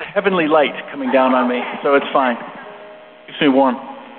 heavenly light coming down on me, so it's fine. Keeps me warm.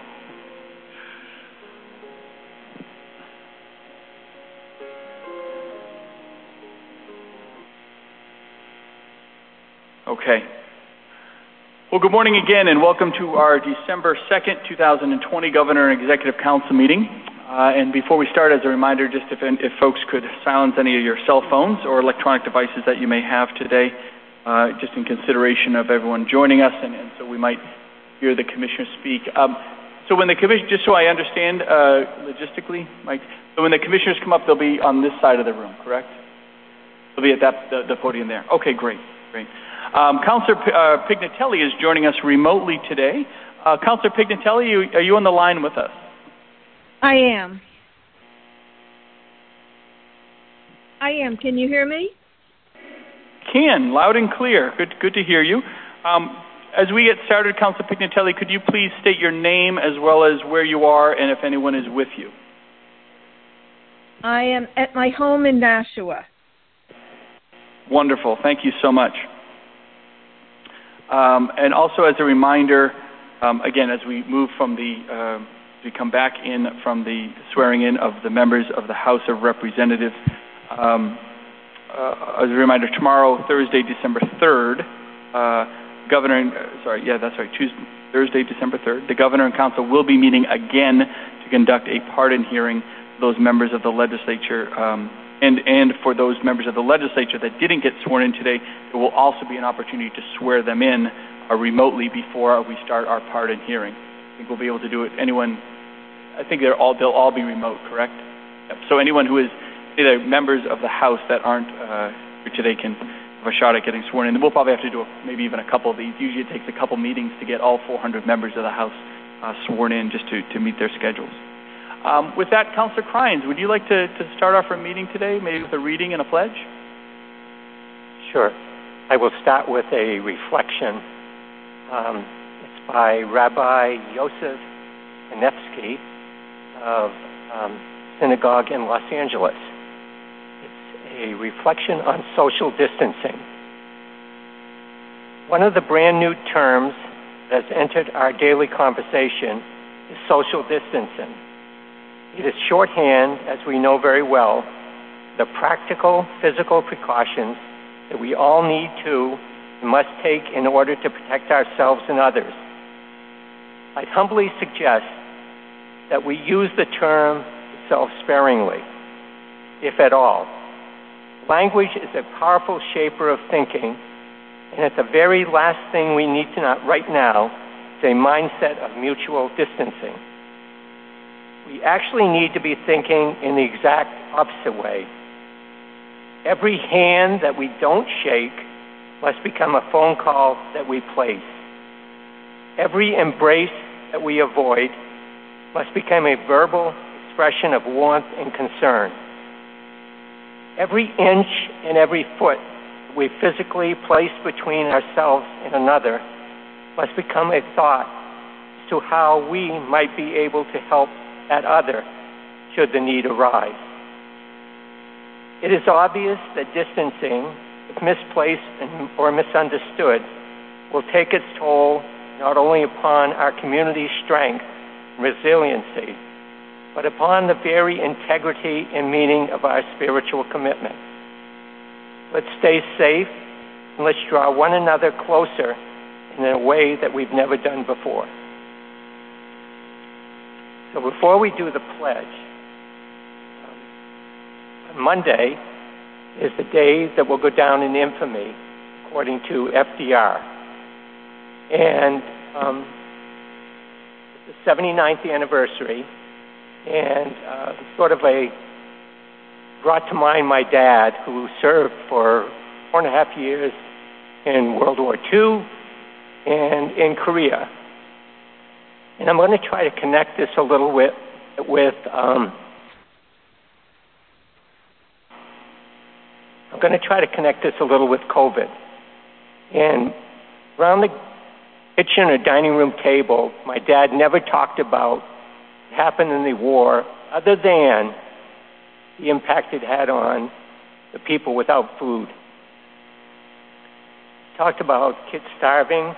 Okay. Well, good morning again, and welcome to our December 2nd, 2020 Governor and Executive Council meeting. And before we start, as a reminder, just if folks could silence any of your cell phones or electronic devices that you may have today, just in consideration of everyone joining us, and so we might hear the commissioner speak. So when the commission, just so I understand logistically, Mike, so when the commissioners come up, they'll be on this side of the room, correct? They'll be at the podium there. Okay, great. Councillor Pignatelli is joining us remotely today. Councillor Pignatelli, are you on the line with us? I am. Can you hear me? Can, loud and clear. Good to hear you. As we get started, Councillor Pignatelli, could you please state your name as well as where you are and if anyone is with you? I am at my home in Nashua. Wonderful. Thank you so much. And also as a reminder, again, as we move from we come back in from the swearing in of the members of the House of Representatives, as a reminder, tomorrow, Thursday, December 3rd, Thursday, December 3rd, the Governor and Council will be meeting again to conduct a pardon hearing for those members of the legislature, and for those members of the legislature that didn't get sworn in today, there will also be an opportunity to swear them in remotely before we start our pardon hearing. I think we'll be able to do it. I think they'll all be remote, correct? Yep. So anyone who is either members of the House that aren't here today can have a shot at getting sworn in. And we'll probably have to do maybe even a couple of these. Usually it takes a couple meetings to get all 400 members of the House sworn in just to meet their schedules. With that, Councillor Crines, would you like to start off our meeting today, maybe with a reading and a pledge? Sure. I will start with a reflection. It's by Rabbi Yosef Kanevsky of Synagogue in Los Angeles. It's a reflection on social distancing. One of the brand new terms that has entered our daily conversation is social distancing. It is shorthand, as we know very well, the practical physical precautions that we all need to and must take in order to protect ourselves and others. I'd humbly suggest that we use the term itself sparingly, if at all. Language is a powerful shaper of thinking, and it's the very last thing we need to not right now is a mindset of mutual distancing. We actually need to be thinking in the exact opposite way. Every hand that we don't shake must become a phone call that we place. Every embrace that we avoid must become a verbal expression of warmth and concern. Every inch and every foot we physically place between ourselves and another must become a thought as to how we might be able to help that other should the need arise. It is obvious that distancing, if misplaced or misunderstood, will take its toll not only upon our community's strength and resiliency, but upon the very integrity and meaning of our spiritual commitment. Let's stay safe, and let's draw one another closer in a way that we've never done before. So before we do the pledge, Monday is the day that will go down in infamy, according to FDR. And it's the 79th anniversary, and brought to mind my dad, who served for 4.5 years in World War II and in Korea. And I'm going to try to connect this a little with COVID. And around the kitchen or dining room table, my dad never talked about what happened in the war other than the impact it had on the people without food. talked about kids starving,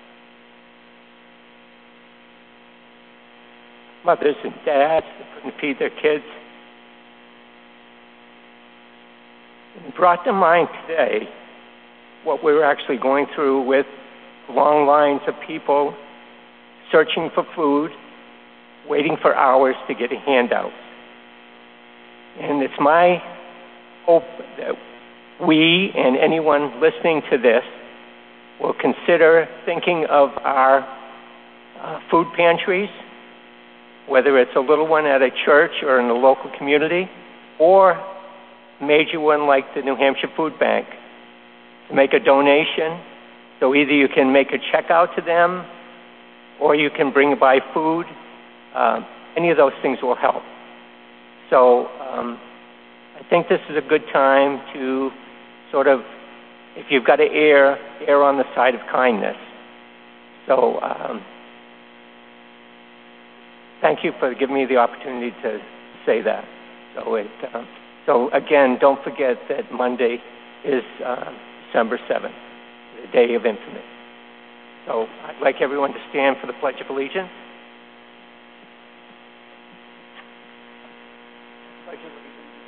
mothers and dads that couldn't feed their kids. It brought to mind today what we were actually going through with long lines of people searching for food, waiting for hours to get a handout. And it's my hope that we and anyone listening to this will consider thinking of our food pantries, whether it's a little one at a church or in the local community, or a major one like the New Hampshire Food Bank, to make a donation. So either you can make a check out to them, or you can bring by food. Any of those things will help. So I think this is a good time to sort of, if you've got to err on the side of kindness. So thank you for giving me the opportunity to say that. So again, don't forget that Monday is December 7th, the Day of Infamy. So I'd like everyone to stand for the Pledge of Allegiance. Pledge of Allegiance.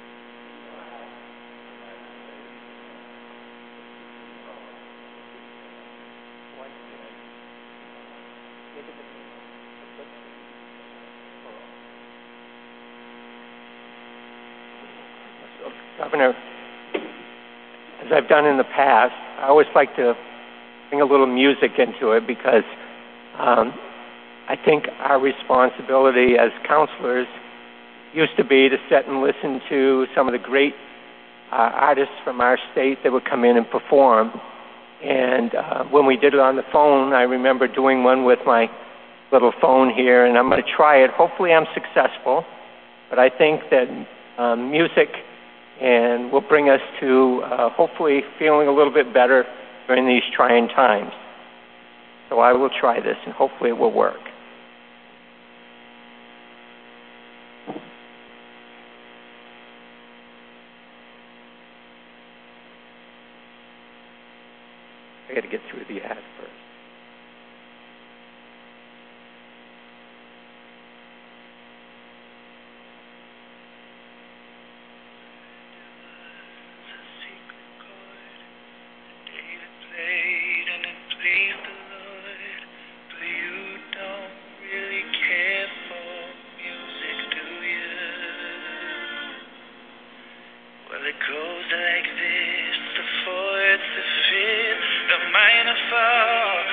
Governor, as I've done in the past, I always like to bring a little music into it because I think our responsibility as counselors used to be to sit and listen to some of the great artists from our state that would come in and perform. And when we did it on the phone, I remember doing one with my little phone here, and I'm going to try it. Hopefully I'm successful, but I think that music and will bring us to hopefully feeling a little bit better during these trying times. So I will try this, and hopefully it will work. I got to get through the ad first. Goes like this, the fourth, the fifth, the minor fall.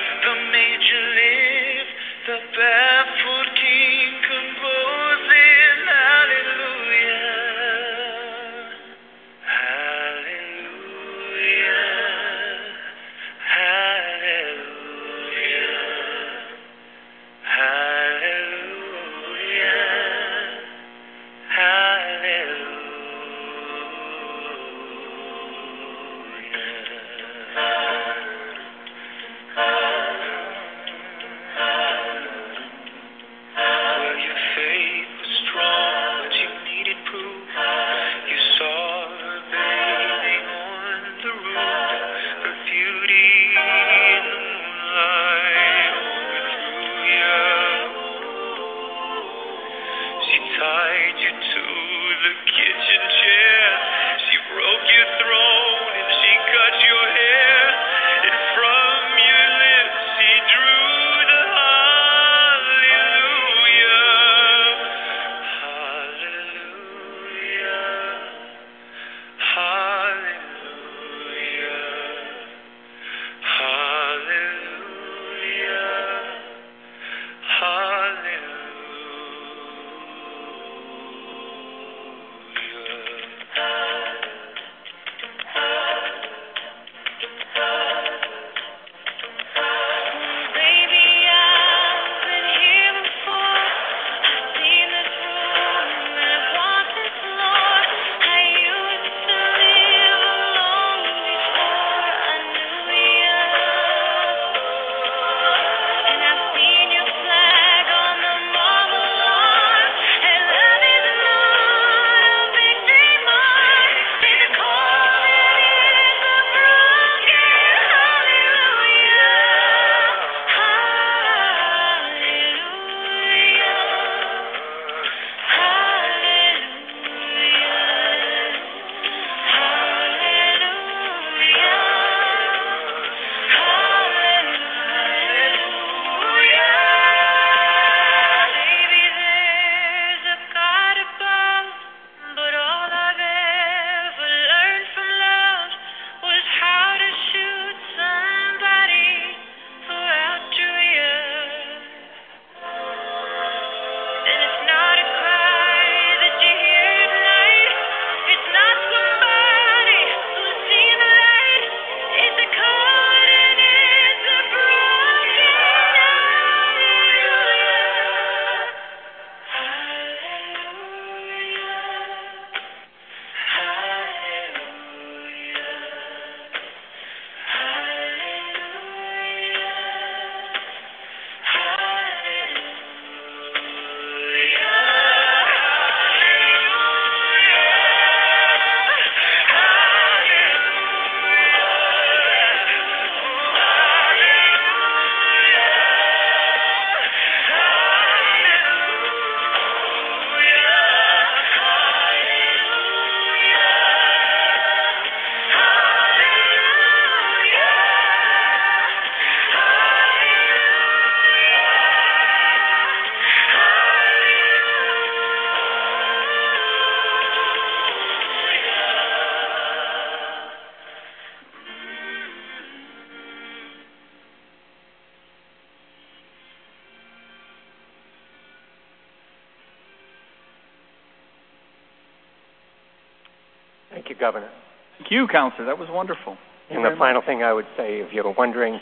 Thank you, Governor. Thank you, Councillor. That was wonderful. And the final thing I would say, if you're wondering...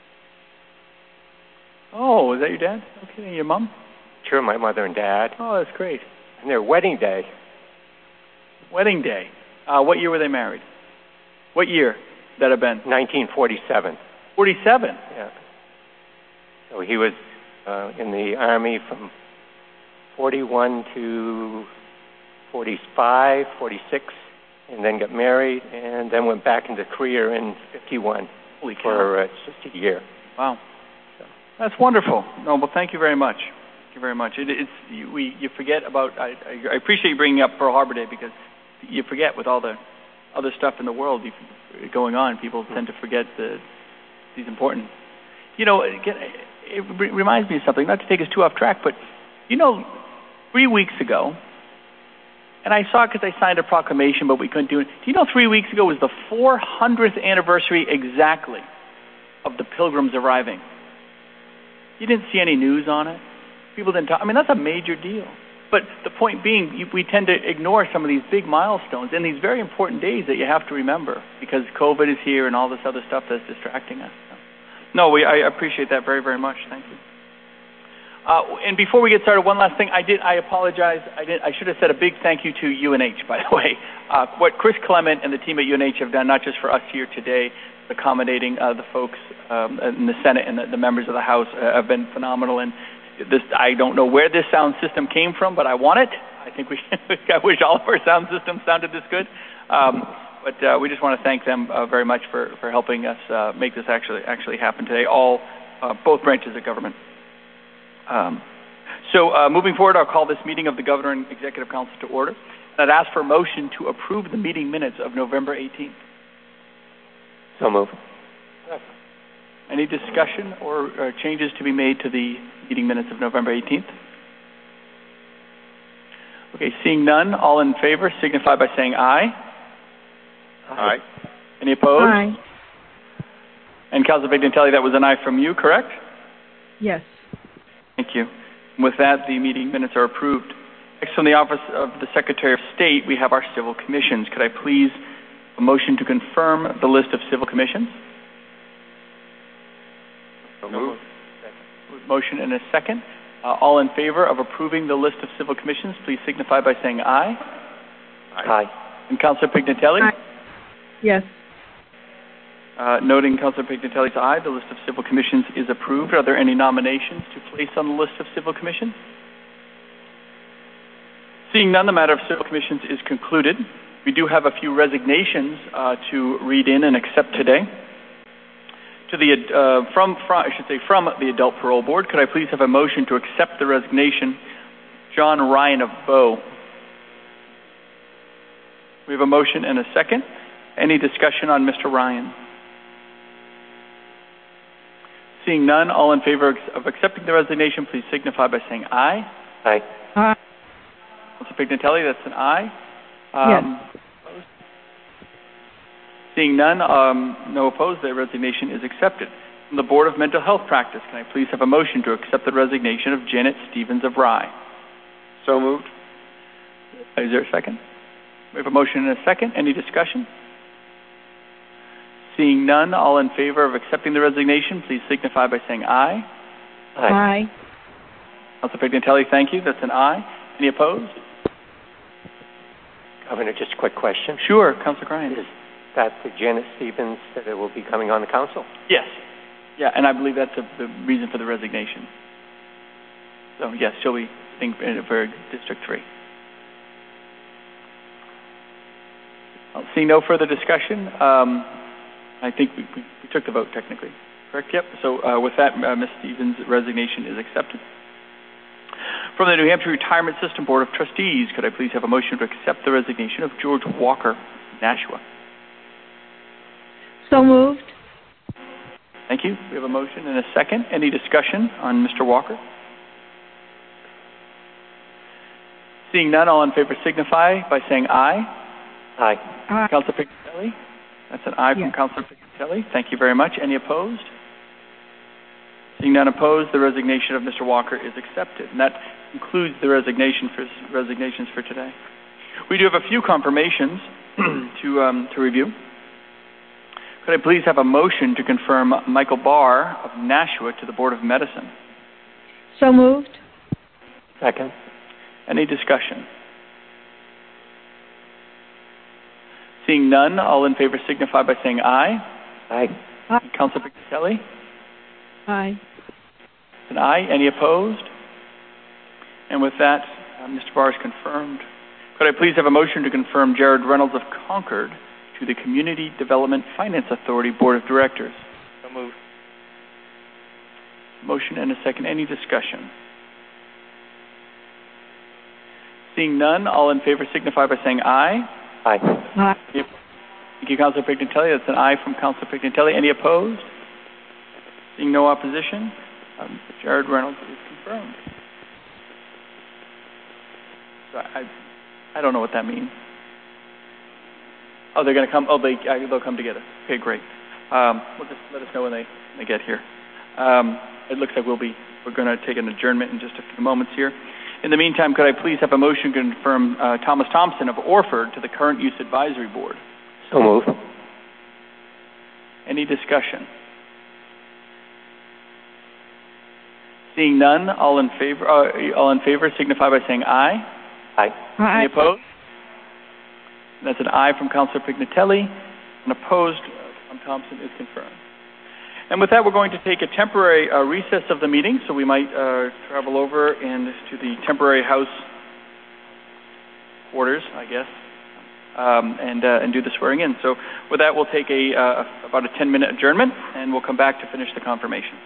Oh, is that your dad? Okay, and your mom? Sure, my mother and dad. Oh, that's great. And their wedding day. Wedding day. What year were they married? What year that have been? 1947. 47? Yeah. So he was in the Army from 41 to 45, 46, and then got married, and then went back into career in 51 for just a year. Wow. So. That's wonderful. No, well, thank you very much. Thank you very much. You forget about, I appreciate you bringing up Pearl Harbor Day, because you forget with all the other stuff in the world going on, people tend to forget these important. You know, it reminds me of something, not to take us too off track, but, 3 weeks ago, and I saw it because I signed a proclamation, but we couldn't do it. Do you know 3 weeks ago was the 400th anniversary exactly of the Pilgrims arriving? You didn't see any news on it. People didn't talk. I mean, that's a major deal. But the point being, we tend to ignore some of these big milestones and these very important days that you have to remember because COVID is here and all this other stuff that's distracting us. No, I appreciate that very, very much. Thank you. And before we get started, one last thing. I apologize. I should have said a big thank you to UNH, by the way. What Chris Clement and the team at UNH have done, not just for us here today, accommodating the folks in the Senate and the members of the House have been phenomenal. And I don't know where this sound system came from, but I want it. I think I wish all of our sound systems sounded this good. But we just want to thank them very much for helping us make this actually happen today. Both branches of government. So moving forward, I'll call this meeting of the Governor and Executive Council to order. And I'd ask for a motion to approve the meeting minutes of November 18th. So move. Any discussion or changes to be made to the meeting minutes of November 18th? Okay, seeing none, all in favor signify by saying aye. Aye. Any opposed? Aye. And Councilor Pignatelli, that was an aye from you, correct? Yes. Thank you. With that, the meeting minutes are approved. Next, from the Office of the Secretary of State, we have our civil commissions. Could I please have a motion to confirm the list of civil commissions? So move. Motion and a second. All in favor of approving the list of civil commissions, please signify by saying aye. Aye. And Councilor Pignatelli? Aye. Yes. Noting Councilor Pignatelli's aye, the list of civil commissions is approved. Are there any nominations to place on the list of civil commissions? Seeing none, the matter of civil commissions is concluded. We do have a few resignations to read in and accept today. From the Adult Parole Board, could I please have a motion to accept the resignation, John Ryan of Bow? We have a motion and a second. Any discussion on Mr. Ryan? Seeing none, all in favor of accepting the resignation, please signify by saying aye. Aye. Aye. Councilor Pignatelli, that's an aye. Yes. Seeing none, no opposed, the resignation is accepted. From the Board of Mental Health Practice, can I please have a motion to accept the resignation of Janet Stevens of Rye? So moved. Is there a second? We have a motion and a second. Any discussion? Seeing none, all in favor of accepting the resignation, please signify by saying aye. Aye. Aye. Councilor Pignatelli, thank you. That's an aye. Any opposed? Governor, just a quick question. Sure, Councilor Ryan. Is that the Janet Stevens that will be coming on the council? Yes. Yeah, and I believe that's the reason for the resignation. So, yes, she'll be for District 3. Seeing no further discussion, I think we took the vote technically. Correct? Yep. So with that, Ms. Stevens' resignation is accepted. From the New Hampshire Retirement System Board of Trustees, could I please have a motion to accept the resignation of George Walker, Nashua? So moved. Thank you. We have a motion and a second. Any discussion on Mr. Walker? Seeing none, all in favor signify by saying aye. Aye. Aye. Councilor Pignatelli? That's an aye from Councilor Pignatelli. Thank you very much. Any opposed? Seeing none opposed, the resignation of Mr. Walker is accepted. And that concludes the resignations for today. We do have a few confirmations. to review. Could I please have a motion to confirm Michael Barr of Nashua to the Board of Medicine? So moved. Second. Any discussion? Seeing none, all in favor signify by saying aye. Aye. Aye. Councilor Pignatelli? Aye. An aye. Any opposed? And with that, Mr. Barr is confirmed. Could I please have a motion to confirm Jared Reynolds of Concord to the Community Development Finance Authority Board of Directors? So moved. Motion and a second. Any discussion? Seeing none, all in favor signify by saying aye. Aye. Aye. Thank you, Councilor Pignatelli. That's an aye from Councilor Pignatelli. Any opposed? Seeing no opposition, Jared Reynolds is confirmed. So I don't know what that means. Oh, they're going to come. Oh, they'll come together. Okay, great. We'll just let us know when they get here. It looks like we're going to take an adjournment in just a few moments here. In the meantime, could I please have a motion to confirm Thomas Thompson of Orford to the Current Use Advisory Board? So moved. Any discussion? Seeing none, all in favor signify by saying aye. Aye. Aye. Any opposed? That's an aye from Councilor Pignatelli. An opposed from Thompson is confirmed. And with that, we're going to take a temporary recess of the meeting, so we might travel over and to the temporary House quarters, I guess, and do the swearing in. So with that, we'll take about a 10-minute adjournment, and we'll come back to finish the confirmation.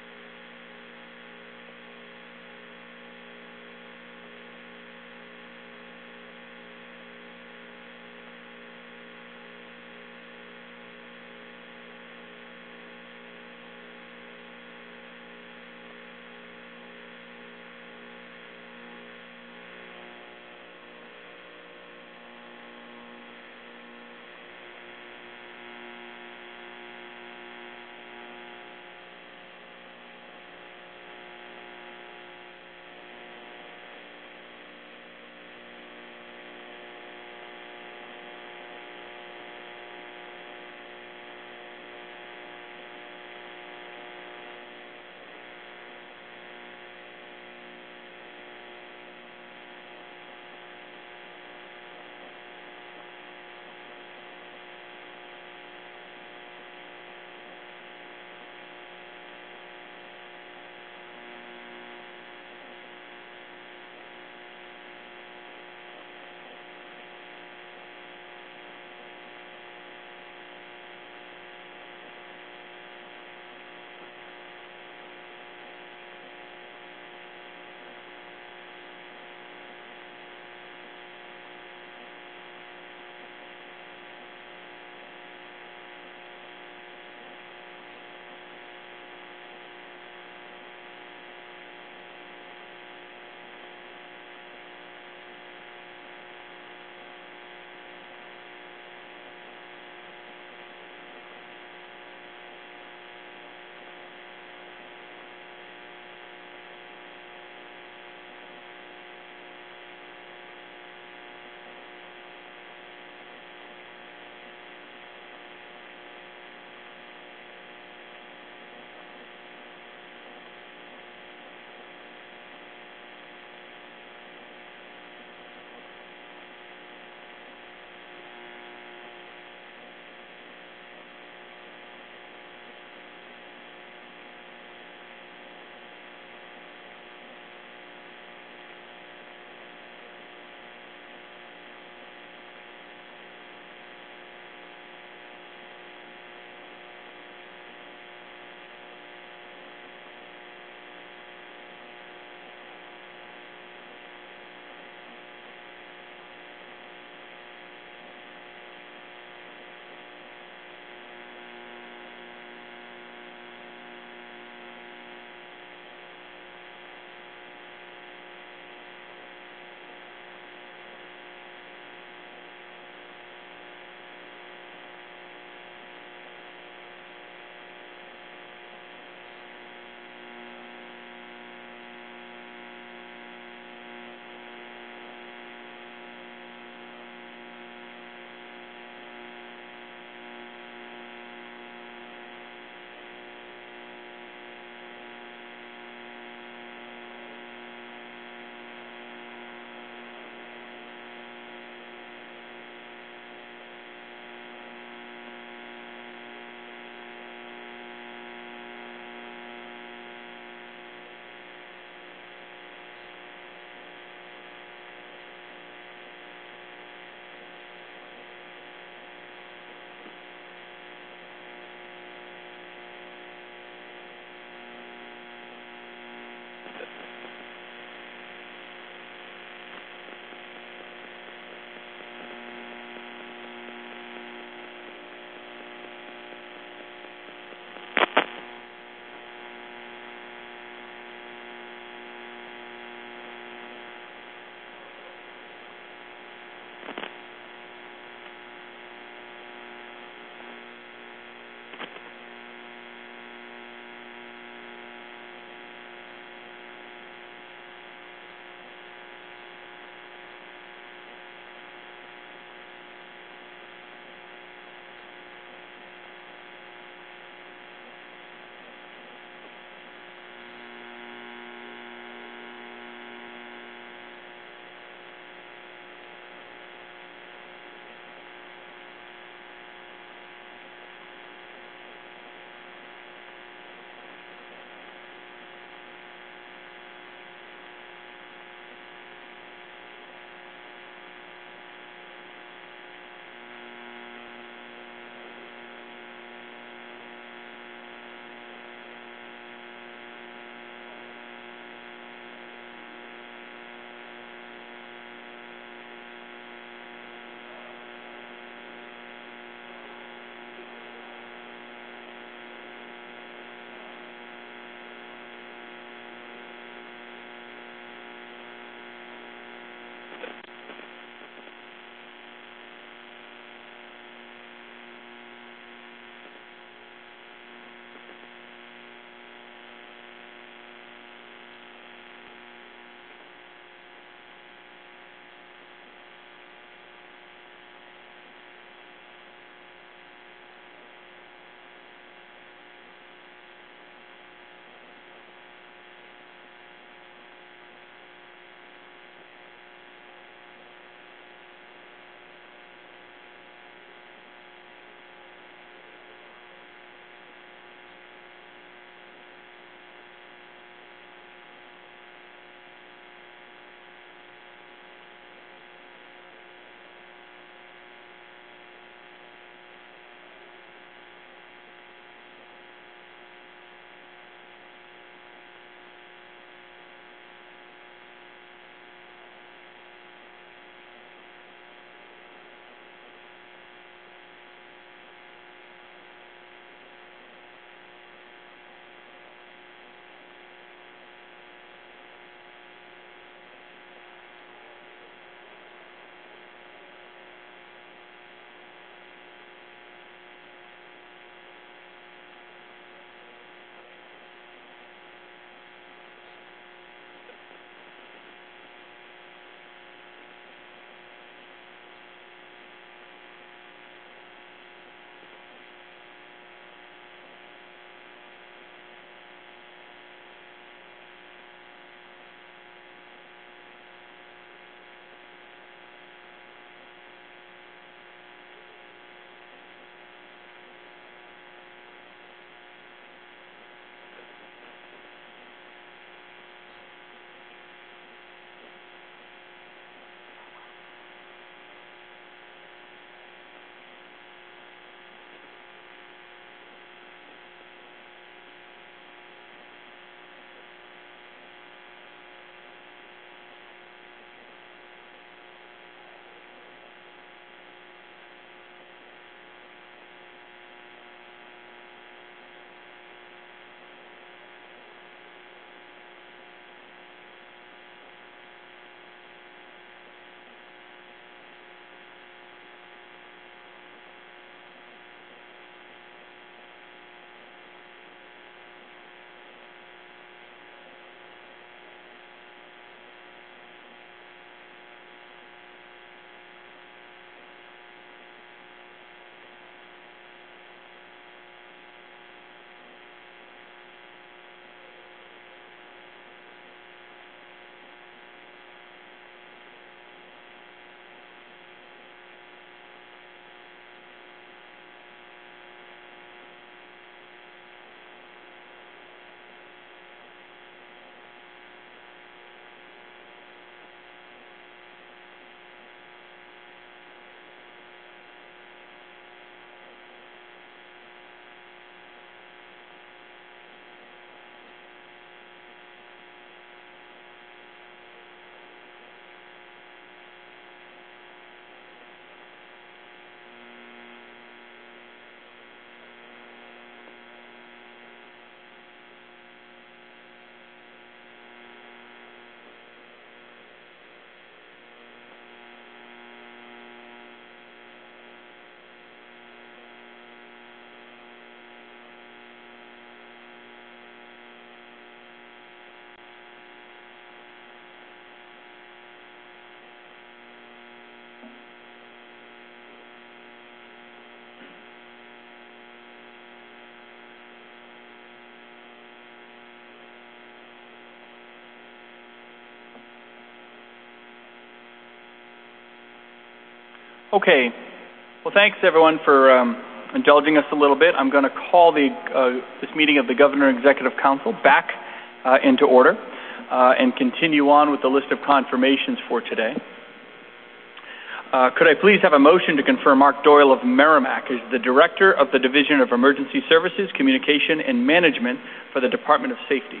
Okay. Well, thanks everyone for indulging us a little bit. I'm going to call this meeting of the Governor Executive Council back into order and continue on with the list of confirmations for today. Could I please have a motion to confirm Mark Doyle of Merrimack as the Director of the Division of Emergency Services, Communication and Management for the Department of Safety?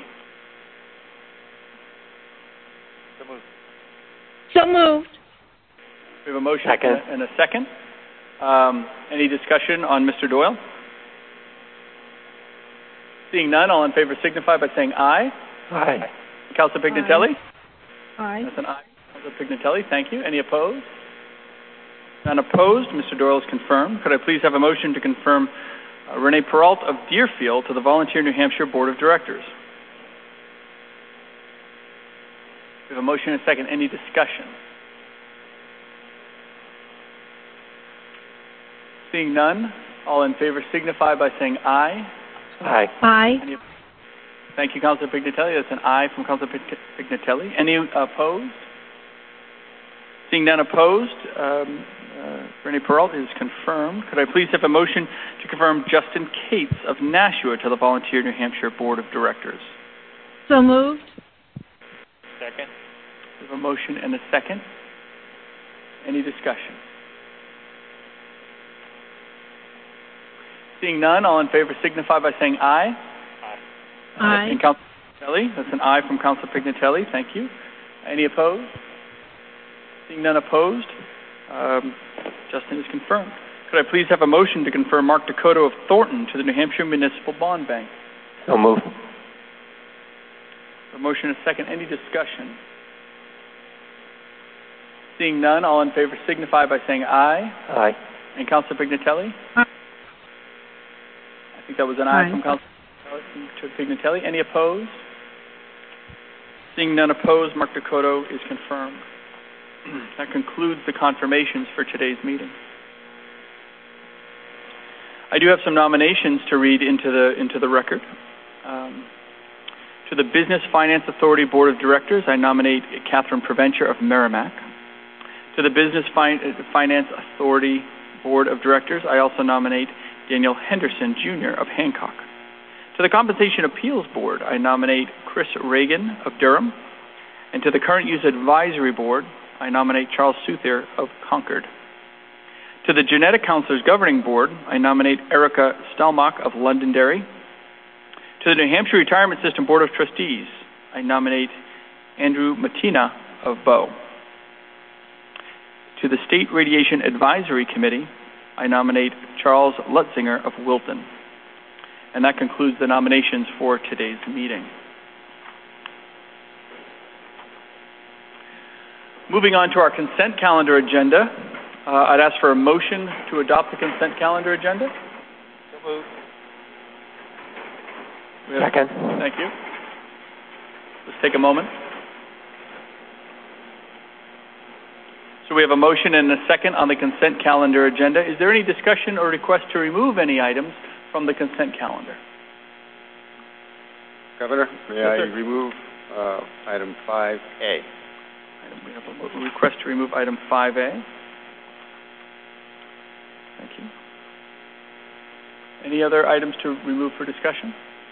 So moved. We have a motion Second. and a second. Any discussion on Mr. Doyle? Seeing none, all in favor signify by saying aye. Aye. Councilor Pignatelli? Aye. That's an aye. Councilor Pignatelli, thank you. Any opposed? None opposed. Mr. Doyle is confirmed. Could I please have a motion to confirm Renee Peralt of Deerfield to the Volunteer New Hampshire Board of Directors? We have a motion and a second. Any discussion? Seeing none, all in favor signify by saying aye. Aye. Aye. Thank you, Councilor Pignatelli. That's an aye from Councilor Pignatelli. Any opposed? Seeing none opposed, Renee Peralt is confirmed. Could I please have a motion to confirm Justin Cates of Nashua to the Volunteer New Hampshire Board of Directors? So moved. Second. We have a motion and a second. Any discussion? Seeing none, all in favor signify by saying aye. Aye. And Councilor Pignatelli, that's an aye from Councilor Pignatelli. Thank you. Any opposed? Seeing none opposed, Justin is confirmed. Could I please have a motion to confirm Mark Dakota of Thornton to the New Hampshire Municipal Bond Bank? So moved. A motion and a second. Any discussion? Seeing none, all in favor signify by saying aye. Aye. And Councilor Pignatelli? Aye. I think that was an aye Aye. from Councilor Pignatelli. Any opposed? Seeing none opposed, Mark Dakota is confirmed. That concludes the confirmations for today's meeting. I do have some nominations to read into the record. To the Business Finance Authority Board of Directors, I nominate Catherine Preventure of Merrimack. To the Business Finance Authority Board of Directors, I also nominate Daniel Henderson, Jr. of Hancock. To the Compensation Appeals Board, I nominate Chris Reagan of Durham. And to the Current Use Advisory Board, I nominate Charles Southier of Concord. To the Genetic Counselors Governing Board, I nominate Erica Stelmach of Londonderry. To the New Hampshire Retirement System Board of Trustees, I nominate Andrew Matina of Bow. To the State Radiation Advisory Committee, I nominate Charles Lutzinger of Wilton. And that concludes the nominations for today's meeting. Moving on to our consent calendar agenda, I'd ask for a motion to adopt the consent calendar agenda. So moved. Second. Thank you. Let's take a moment. So we have a motion and a second on the consent calendar agenda. Is there any discussion or request to remove any items from the consent calendar? Governor, may I remove item 5A? We have a request to remove item 5A. Thank you. Any other items to remove for discussion?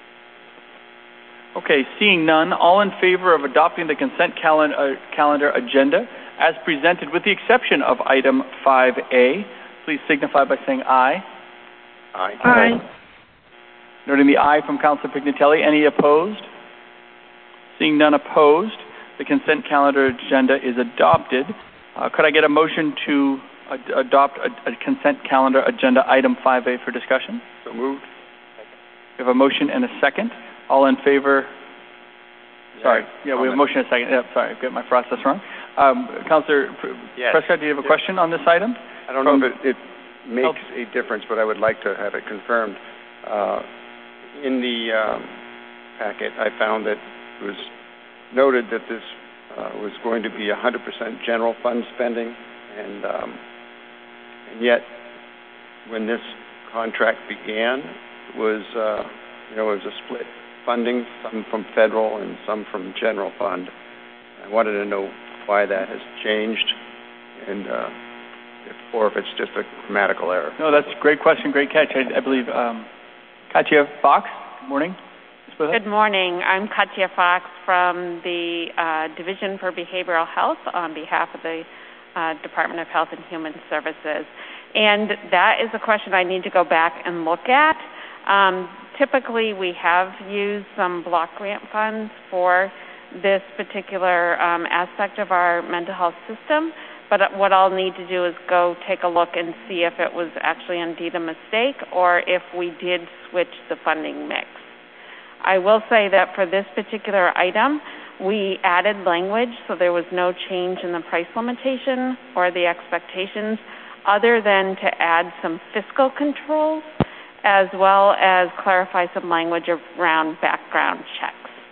Okay, seeing none, all in favor of adopting the consent calendar agenda as presented with the exception of item 5A, please signify by saying aye. Aye. Aye. Noting the aye from Councilor Pignatelli. Any opposed? Seeing none opposed, the consent calendar agenda is adopted. Could I get a motion to adopt a consent calendar agenda item 5A for discussion? So moved. We have a motion and a second. All in favor? Sorry. Yeah, we have a motion and a second. Sorry, I've got my process wrong. Councilor Prescott, do you have a question on this item? I don't know if it makes a difference, but I would like to have it confirmed. In the packet, I found that it was noted that this was going to be 100% general fund spending, and yet, when this contract began, it was a split funding, some from federal and some from general fund. I wanted to know why that has changed, and or if it's just a grammatical error. No, that's a great question, great catch. I believe Katya Fox, good morning. Good morning. I'm Katya Fox from the Division for Behavioral Health on behalf of the Department of Health and Human Services. And that is a question I need to go back and look at. Typically, we have used some block grant funds for this particular aspect of our mental health system, but what I'll need to do is go take a look and see if it was actually indeed a mistake or if we did switch the funding mix. I will say that for this particular item, we added language, so there was no change in the price limitation or the expectations other than to add some fiscal controls as well as clarify some language around background checks.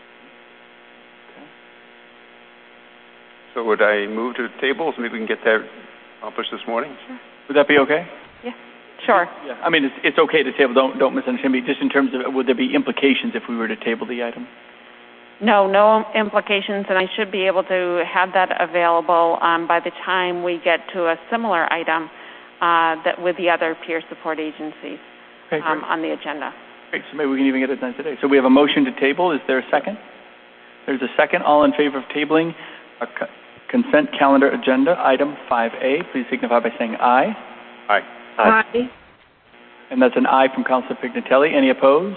So would I move to the table so maybe we can get that accomplished this morning? Sure. Would that be okay? Yeah, sure. Yeah. I mean, it's okay to table. Don't misunderstand me. Just in terms of, would there be implications if we were to table the item? No implications, and I should be able to have that available by the time we get to a similar item that with the other peer support agencies on the agenda. Great. So maybe we can even get it done today. So we have a motion to table. Is there a second? There's a second. All in favor of tabling a consent calendar agenda item 5A, please signify by saying aye. Aye. Aye. And that's an aye from Councilor Pignatelli. Any opposed?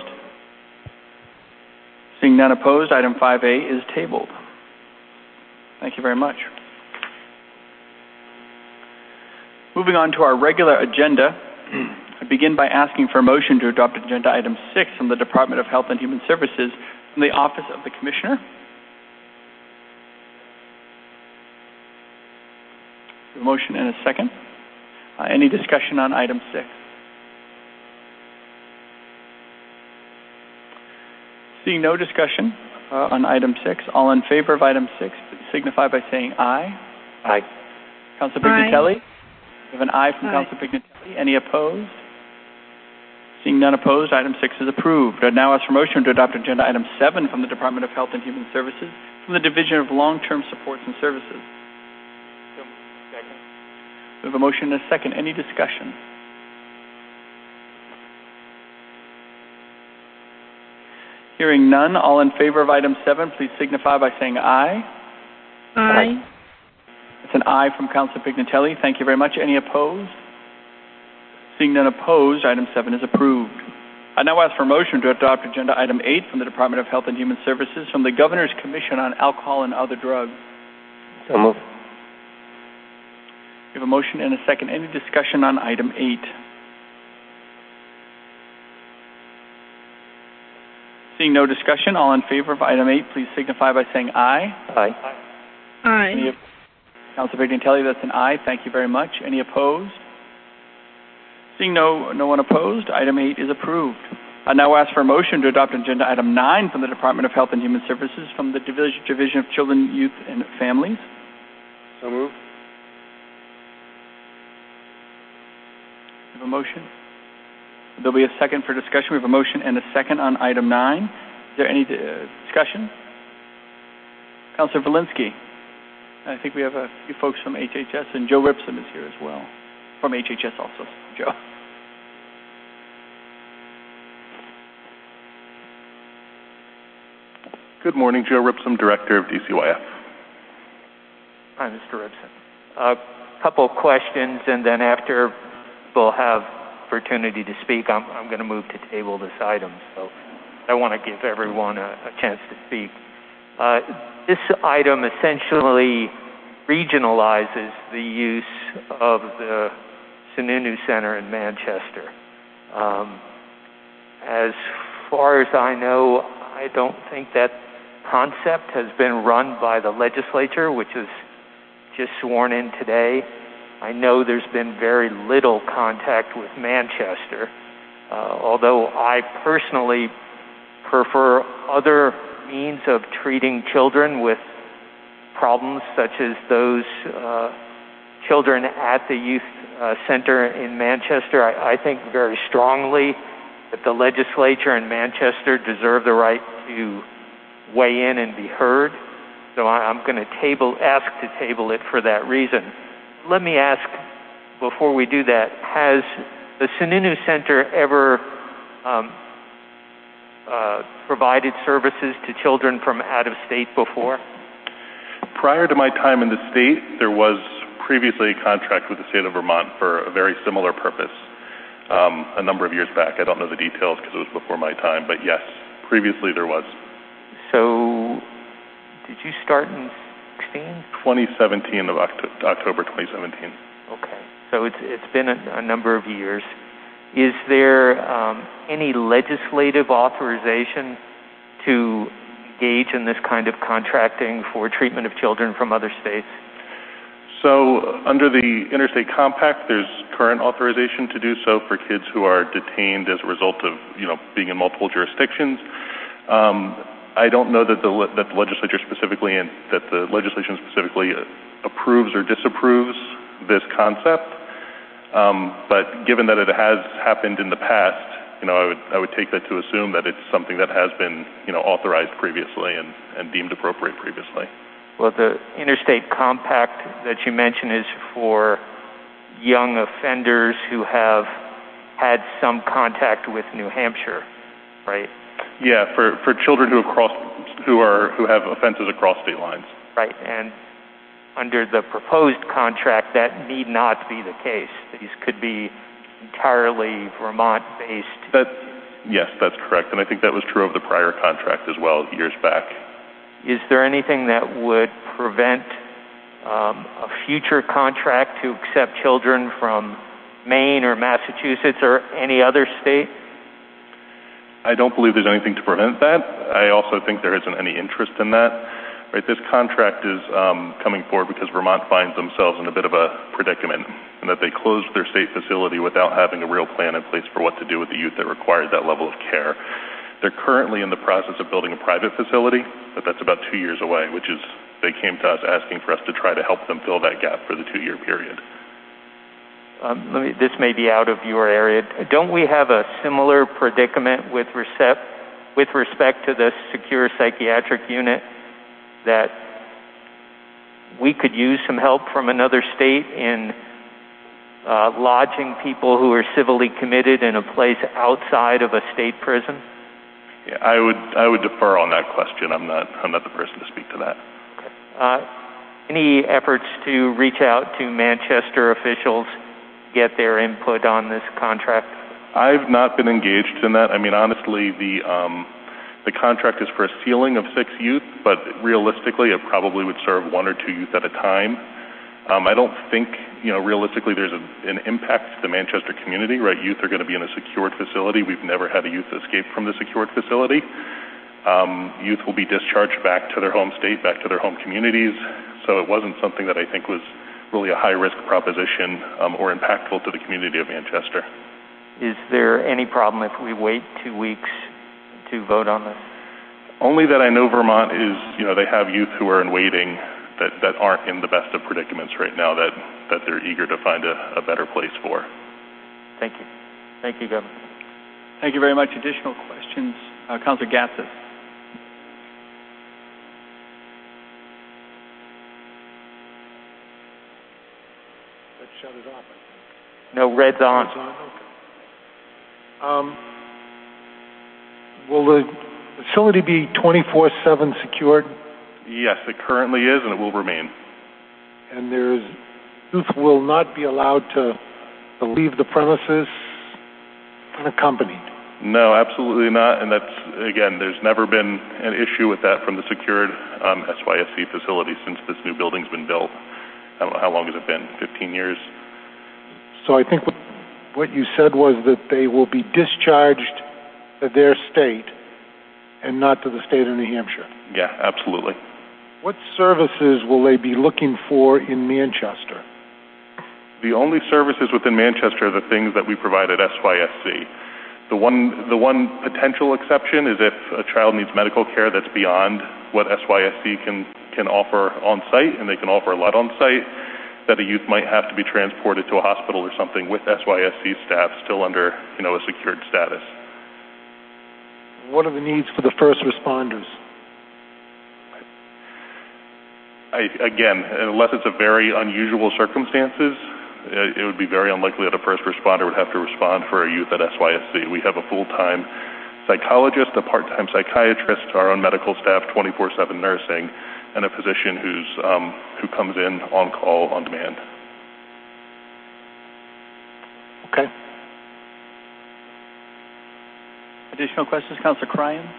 Seeing none opposed, item 5A is tabled. Thank you very much. Moving on to our regular agenda, I begin by asking for a motion to adopt agenda item 6 from the Department of Health and Human Services from the Office of the Commissioner. A motion and a second. Any discussion on item 6? Seeing no discussion on item 6, all in favor of item 6, signify by saying aye. Aye. Councilor Pignatelli? Aye. We have an aye from Councilor Pignatelli. Any opposed? Seeing none opposed, item 6 is approved. I now ask for motion to adopt agenda item 7 from the Department of Health and Human Services from the Division of Long-Term Supports and Services. We have a motion and a second. Any discussion? Hearing none, all in favor of item 7, please signify by saying aye. Aye. It's an aye from Councilor Pignatelli. Thank you very much. Any opposed? Seeing none opposed, item 7 is approved. I now ask for a motion to adopt agenda item 8 from the Department of Health and Human Services from the Governor's Commission on Alcohol and Other Drugs. So moved. We have a motion and a second. Any discussion on item 8? Seeing no discussion, all in favor of item 8, please signify by saying aye. Aye. Aye. Councilor Pignatelli, that's an aye. Thank you very much. Any opposed? Seeing no one opposed, item 8 is approved. I now ask for a motion to adopt agenda item 9 from the Department of Health and Human Services from the Division of Children, Youth, and Families. So moved. We have a motion. There'll be a second for discussion. We have a motion and a second on item 9. Is there any discussion? Councilor Valinsky. I think we have a few folks from HHS, and Joe Ripson is here as well. From HHS also, Joe. Good morning, Joe Ripson, Director of DCYF. Hi, Mr. Ripson. A couple of questions, and then after we'll have opportunity to speak, I'm going to move to table this item. So I want to give everyone a chance to speak. This item essentially regionalizes the use of the Sununu Center in Manchester. As far as I know, I don't think that concept has been run by the legislature, which is just sworn in today. I know there's been very little contact with Manchester, although I personally prefer other means of treating children with problems such as those children at the youth center in Manchester. I think very strongly that the legislature in Manchester deserve the right to weigh in and be heard. So I'm going to ask to table it for that reason. Let me ask before we do that, has the Sununu Center ever provided services to children from out of state before? Prior to my time in the state, there was previously a contract with the state of Vermont for a very similar purpose a number of years back. I don't know the details because it was before my time, but yes, previously there was. So, did you start in 16? 2017, of October 2017. Okay, so it's been a number of years. Is there any legislative authorization to engage in this kind of contracting for treatment of children from other states? So under the Interstate Compact, there's current authorization to do so for kids who are detained as a result of, being in multiple jurisdictions. I don't know that the legislature specifically and that the legislation specifically approves or disapproves this concept. But given that it has happened in the past, I would take that to assume that it's something that has been, authorized previously and deemed appropriate previously. Well, the Interstate Compact that you mentioned is for young offenders who have had some contact with New Hampshire, right? Yeah, for children who have offenses across state lines. Right, and under the proposed contract, that need not be the case. These could be entirely Vermont-based. Yes, that's correct, and I think that was true of the prior contract as well, years back. Is there anything that would prevent a future contract to accept children from Maine or Massachusetts or any other state? I don't believe there's anything to prevent that. I also think there isn't any interest in that. Right, this contract is coming forward because Vermont finds themselves in a bit of a predicament, and that they closed their state facility without having a real plan in place for what to do with the youth that required that level of care. They're currently in the process of building a private facility, but that's about 2 years away, which is, they came to us asking for us to try to help them fill that gap for the 2-year period. This may be out of your area. Don't we have a similar predicament with respect to the secure psychiatric unit, that we could use some help from another state in lodging people who are civilly committed in a place outside of a state prison? Yeah, I would defer on that question. I'm not the person to speak to that. Okay. Any efforts to reach out to Manchester officials, get their input on this contract? I've not been engaged in that. I mean, honestly, the contract is for a ceiling of 6 youth, but realistically, it probably would serve 1 or 2 youth at a time. I don't think, realistically, there's an impact to the Manchester community, right? Youth are going to be in a secured facility. We've never had a youth escape from the secured facility. Youth will be discharged back to their home state, back to their home communities. So it wasn't something that I think was really a high-risk proposition or impactful to the community of Manchester. Is there any problem if we wait 2 weeks to vote on this? Only that I know Vermont is, they have youth who are in waiting that aren't in the best of predicaments right now that they're eager to find a better place for. Thank you. Thank you, Governor. Thank you very much. Additional questions? Councilor Gatzis. Let's shut it off, I think. No, red's on. Red's on, okay. Will the facility be 24/7 secured? Yes, it currently is, and it will remain. And youth will not be allowed to leave the premises unaccompanied? No, absolutely not. And that's, again, there's never been an issue with that from the secured SYSC facility since this new building's been built. I don't know, how long has it been? 15 years? So I think what you said was that they will be discharged to their state and not to the state of New Hampshire. Yeah, absolutely. What services will they be looking for in Manchester? The only services within Manchester are the things that we provide at SYSC. The one potential exception is if a child needs medical care that's beyond what SYSC can offer on site, and they can offer a lot on site, that a youth might have to be transported to a hospital or something with SYSC staff still under, a secured status. What are the needs for the first responders? Again, unless it's a very unusual circumstances, it would be very unlikely that a first responder would have to respond for a youth at SYSC. We have a full-time psychologist, a part-time psychiatrist, our own medical staff, 24/7 nursing, and a physician who comes in on call on demand. Okay. Additional questions, Councilor Cryan?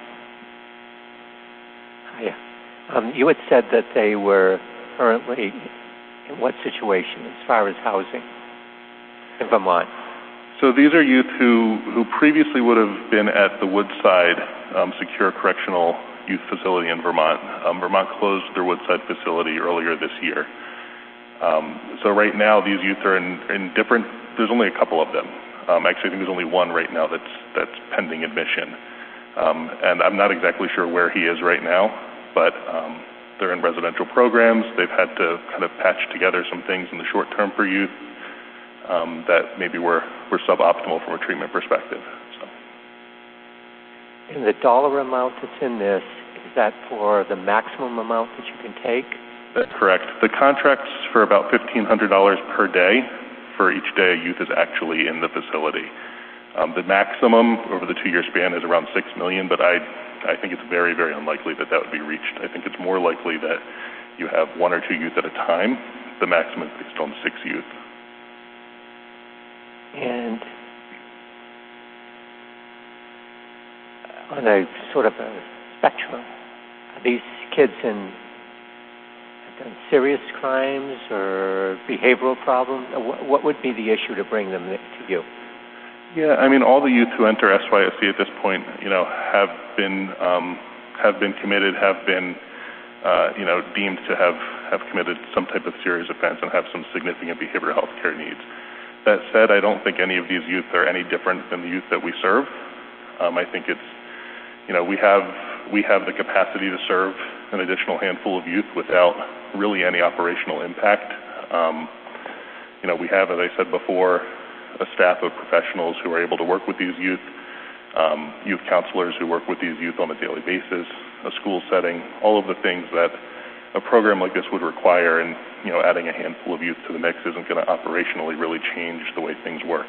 Hiya. You had said that they were currently in what situation as far as housing in Vermont? So these are youth who previously would have been at the Woodside Secure Correctional Youth Facility in Vermont. Vermont closed their Woodside facility earlier this year. So right now these youth are in different, there's only a couple of them. Actually, I think there's only one right now that's pending admission. And I'm not exactly sure where he is right now, but they're in residential programs. They've had to kind of patch together some things in the short term for youth that maybe were suboptimal from a treatment perspective. So. And the dollar amount that's in this, is that for the maximum amount that you can take? That's correct. The contract's for about $1,500 per day for each day a youth is actually in the facility. The maximum over the 2-year span is around $6 million, but I think it's very, very unlikely that would be reached. I think it's more likely that you have 1 or 2 youth at a time. The maximum is based on 6 youth. And on a sort of a spectrum, are these kids have done serious crimes or behavioral problems? What would be the issue to bring them to you? Yeah, I mean, all the youth who enter SYSC at this point, have been committed, have been, deemed to have committed some type of serious offense and have some significant behavioral health care needs. That said, I don't think any of these youth are any different than the youth that we serve. I think it's, we have the capacity to serve an additional handful of youth without really any operational impact. We have, as I said before, a staff of professionals who are able to work with these youth counselors who work with these youth on a daily basis, a school setting, all of the things that a program like this would require, and adding a handful of youth to the mix isn't going to operationally really change the way things work.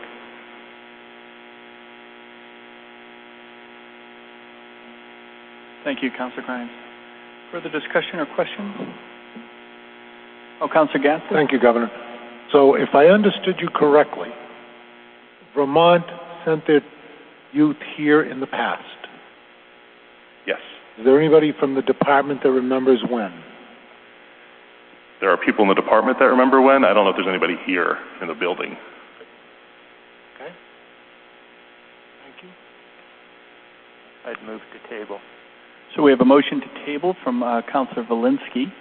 Thank you, Councilor Grimes. Further discussion or questions? Councilor Gadsden? Thank you, Governor. So if I understood you correctly, Vermont sent their youth here in the past. Yes. Is there anybody from the department that remembers when? There are people in the department that remember when. I don't know if there's anybody here in the building. Okay. Thank you. I'd move to table. So we have a motion to table from Councilor Valinsky.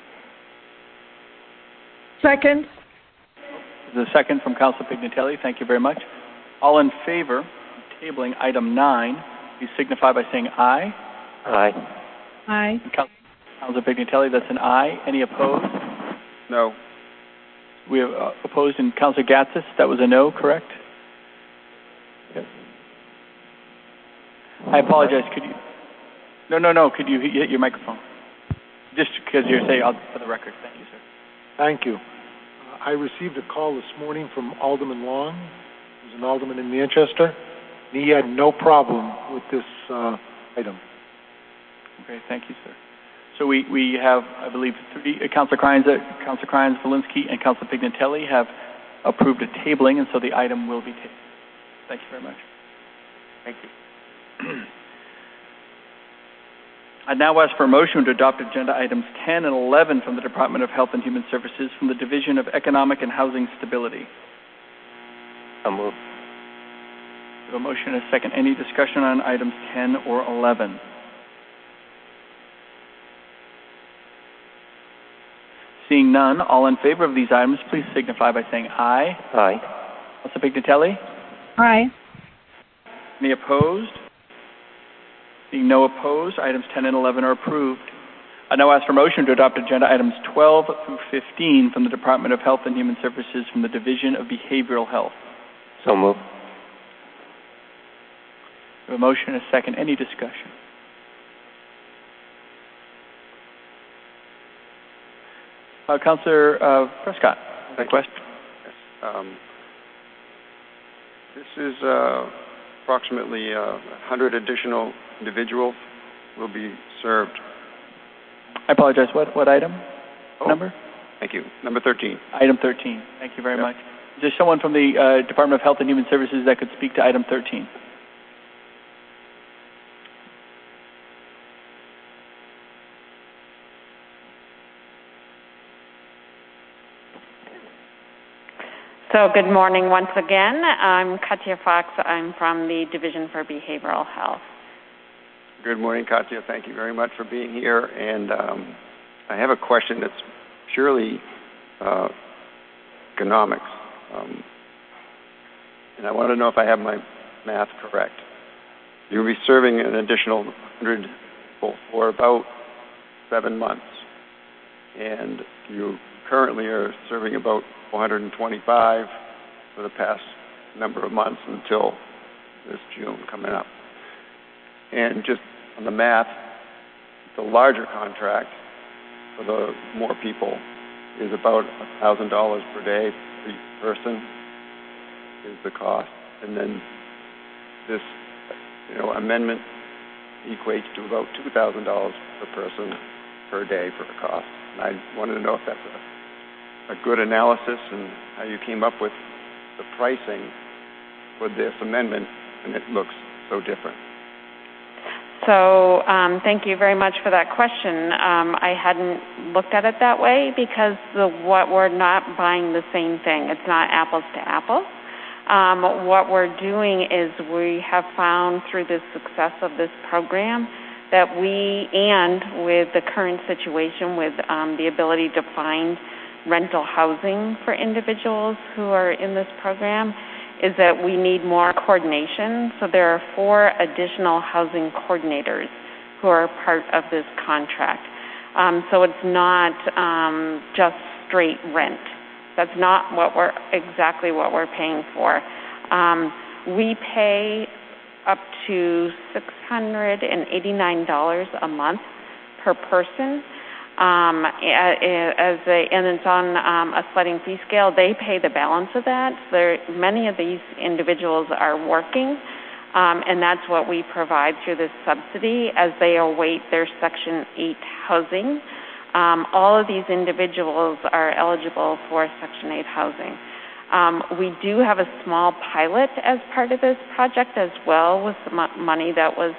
Second. There's a second from Councilor Pignatelli. Thank you very much. All in favor of tabling item 9, please signify by saying aye. Aye. Aye. Councilor Pignatelli, that's an aye. Any opposed? No. We have opposed, and Councilor Gatsis, that was a no, correct? Yes. I apologize. Could you? No. Could you hit your microphone? Just because you're saying for the record. Thank you, sir. Thank you. I received a call this morning from Alderman Long, who's an alderman in Manchester, and he had no problem with this item. Okay, thank you, sir. So we have, I believe, 3, Councilor Crines, Valinsky, and Councilor Pignatelli have approved a tabling, and so the item will be tabled. Thank you very much. Thank you. I now ask for a motion to adopt agenda items 10 and 11 from the Department of Health and Human Services from the Division of Economic and Housing Stability. I'll move. We have a motion and a second. Any discussion on items 10 or 11? Seeing none, all in favor of these items, please signify by saying aye. Aye. Councilor Pignatelli? Aye. Any opposed? Seeing no opposed, items 10 and 11 are approved. I now ask for motion to adopt agenda items 12 through 15 from the Department of Health and Human Services from the Division of Behavioral Health. So move. We have a motion and a second. Any discussion? Councilor Prescott, a question? This is approximately 100 additional individuals will be served. I apologize. What item? Number? Thank you. Number 13. Item 13. Thank you very much. Is there someone from the Department of Health and Human Services that could speak to item 13? So good morning once again. I'm Katya Fox. I'm from the Division for Behavioral Health. Good morning, Katya. Thank you very much for being here. And I have a question that's purely economics. And I want to know if I have my math correct. You'll be serving an additional 100 people for about 7 months. And you currently are serving about 425 for the past number of months until this June coming up. And just on the math, the larger contract for the more people is about $1,000 per day per person is the cost. And then this, amendment equates to about $2,000 per person per day for the cost. And I wanted to know if that's a good analysis and how you came up with the pricing for this amendment, and it looks so different. So thank you very much for that question. I hadn't looked at it that way because we're not buying the same thing. It's not apples to apples. What we're doing is we have found through the success of this program that and with the current situation with the ability to find rental housing for individuals who are in this program is that we need more coordination. So there are 4 additional housing coordinators who are part of this contract. So it's not just straight rent. That's not exactly what we're paying for. We pay up to $689 a month per person. And it's on a sliding fee scale. They pay the balance of that. Many of these individuals are working, and that's what we provide through this subsidy as they await their Section 8 housing. All of these individuals are eligible for Section 8 housing. We do have a small pilot as part of this project as well with some money that was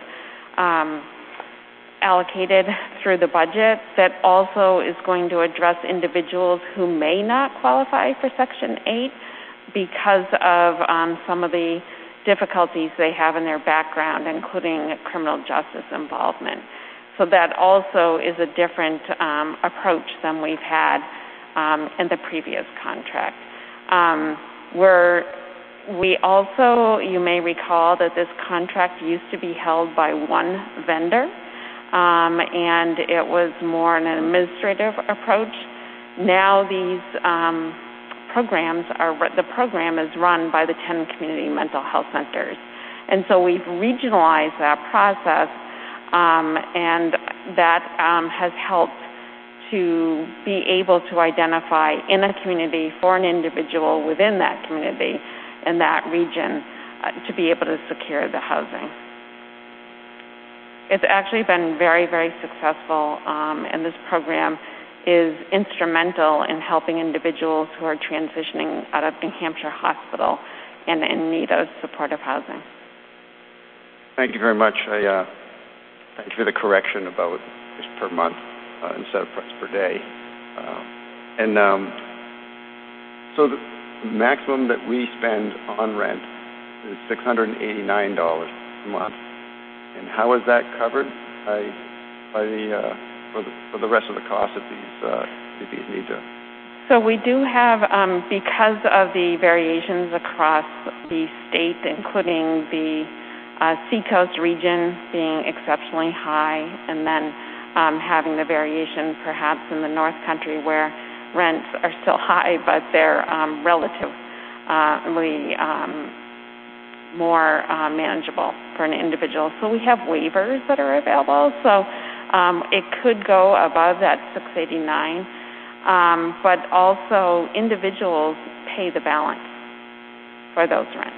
allocated through the budget that also is going to address individuals who may not qualify for Section 8 because of some of the difficulties they have in their background, including criminal justice involvement. So that also is a different approach than we've had in the previous contract. We also, you may recall that this contract used to be held by one vendor, and it was more an administrative approach. Now these the program is run by the 10 community mental health centers. And so we've regionalized that process, and that has helped to be able to identify in a community for an individual within that community in that region to be able to secure the housing. It's actually been very, very successful, and this program is instrumental in helping individuals who are transitioning out of New Hampshire Hospital and in need of supportive housing. Thank you very much. Thank you for the correction about just per month instead of per day. So the maximum that we spend on rent is $689 a month. And how is that covered for the rest of the costs that these need to? So we do have, because of the variations across the state, including the Seacoast region being exceptionally high, and then having the variation perhaps in the North Country where rents are still high, but they're relatively more manageable for an individual. So we have waivers that are available. So it could go above that $689, but also individuals pay the balance for those rents.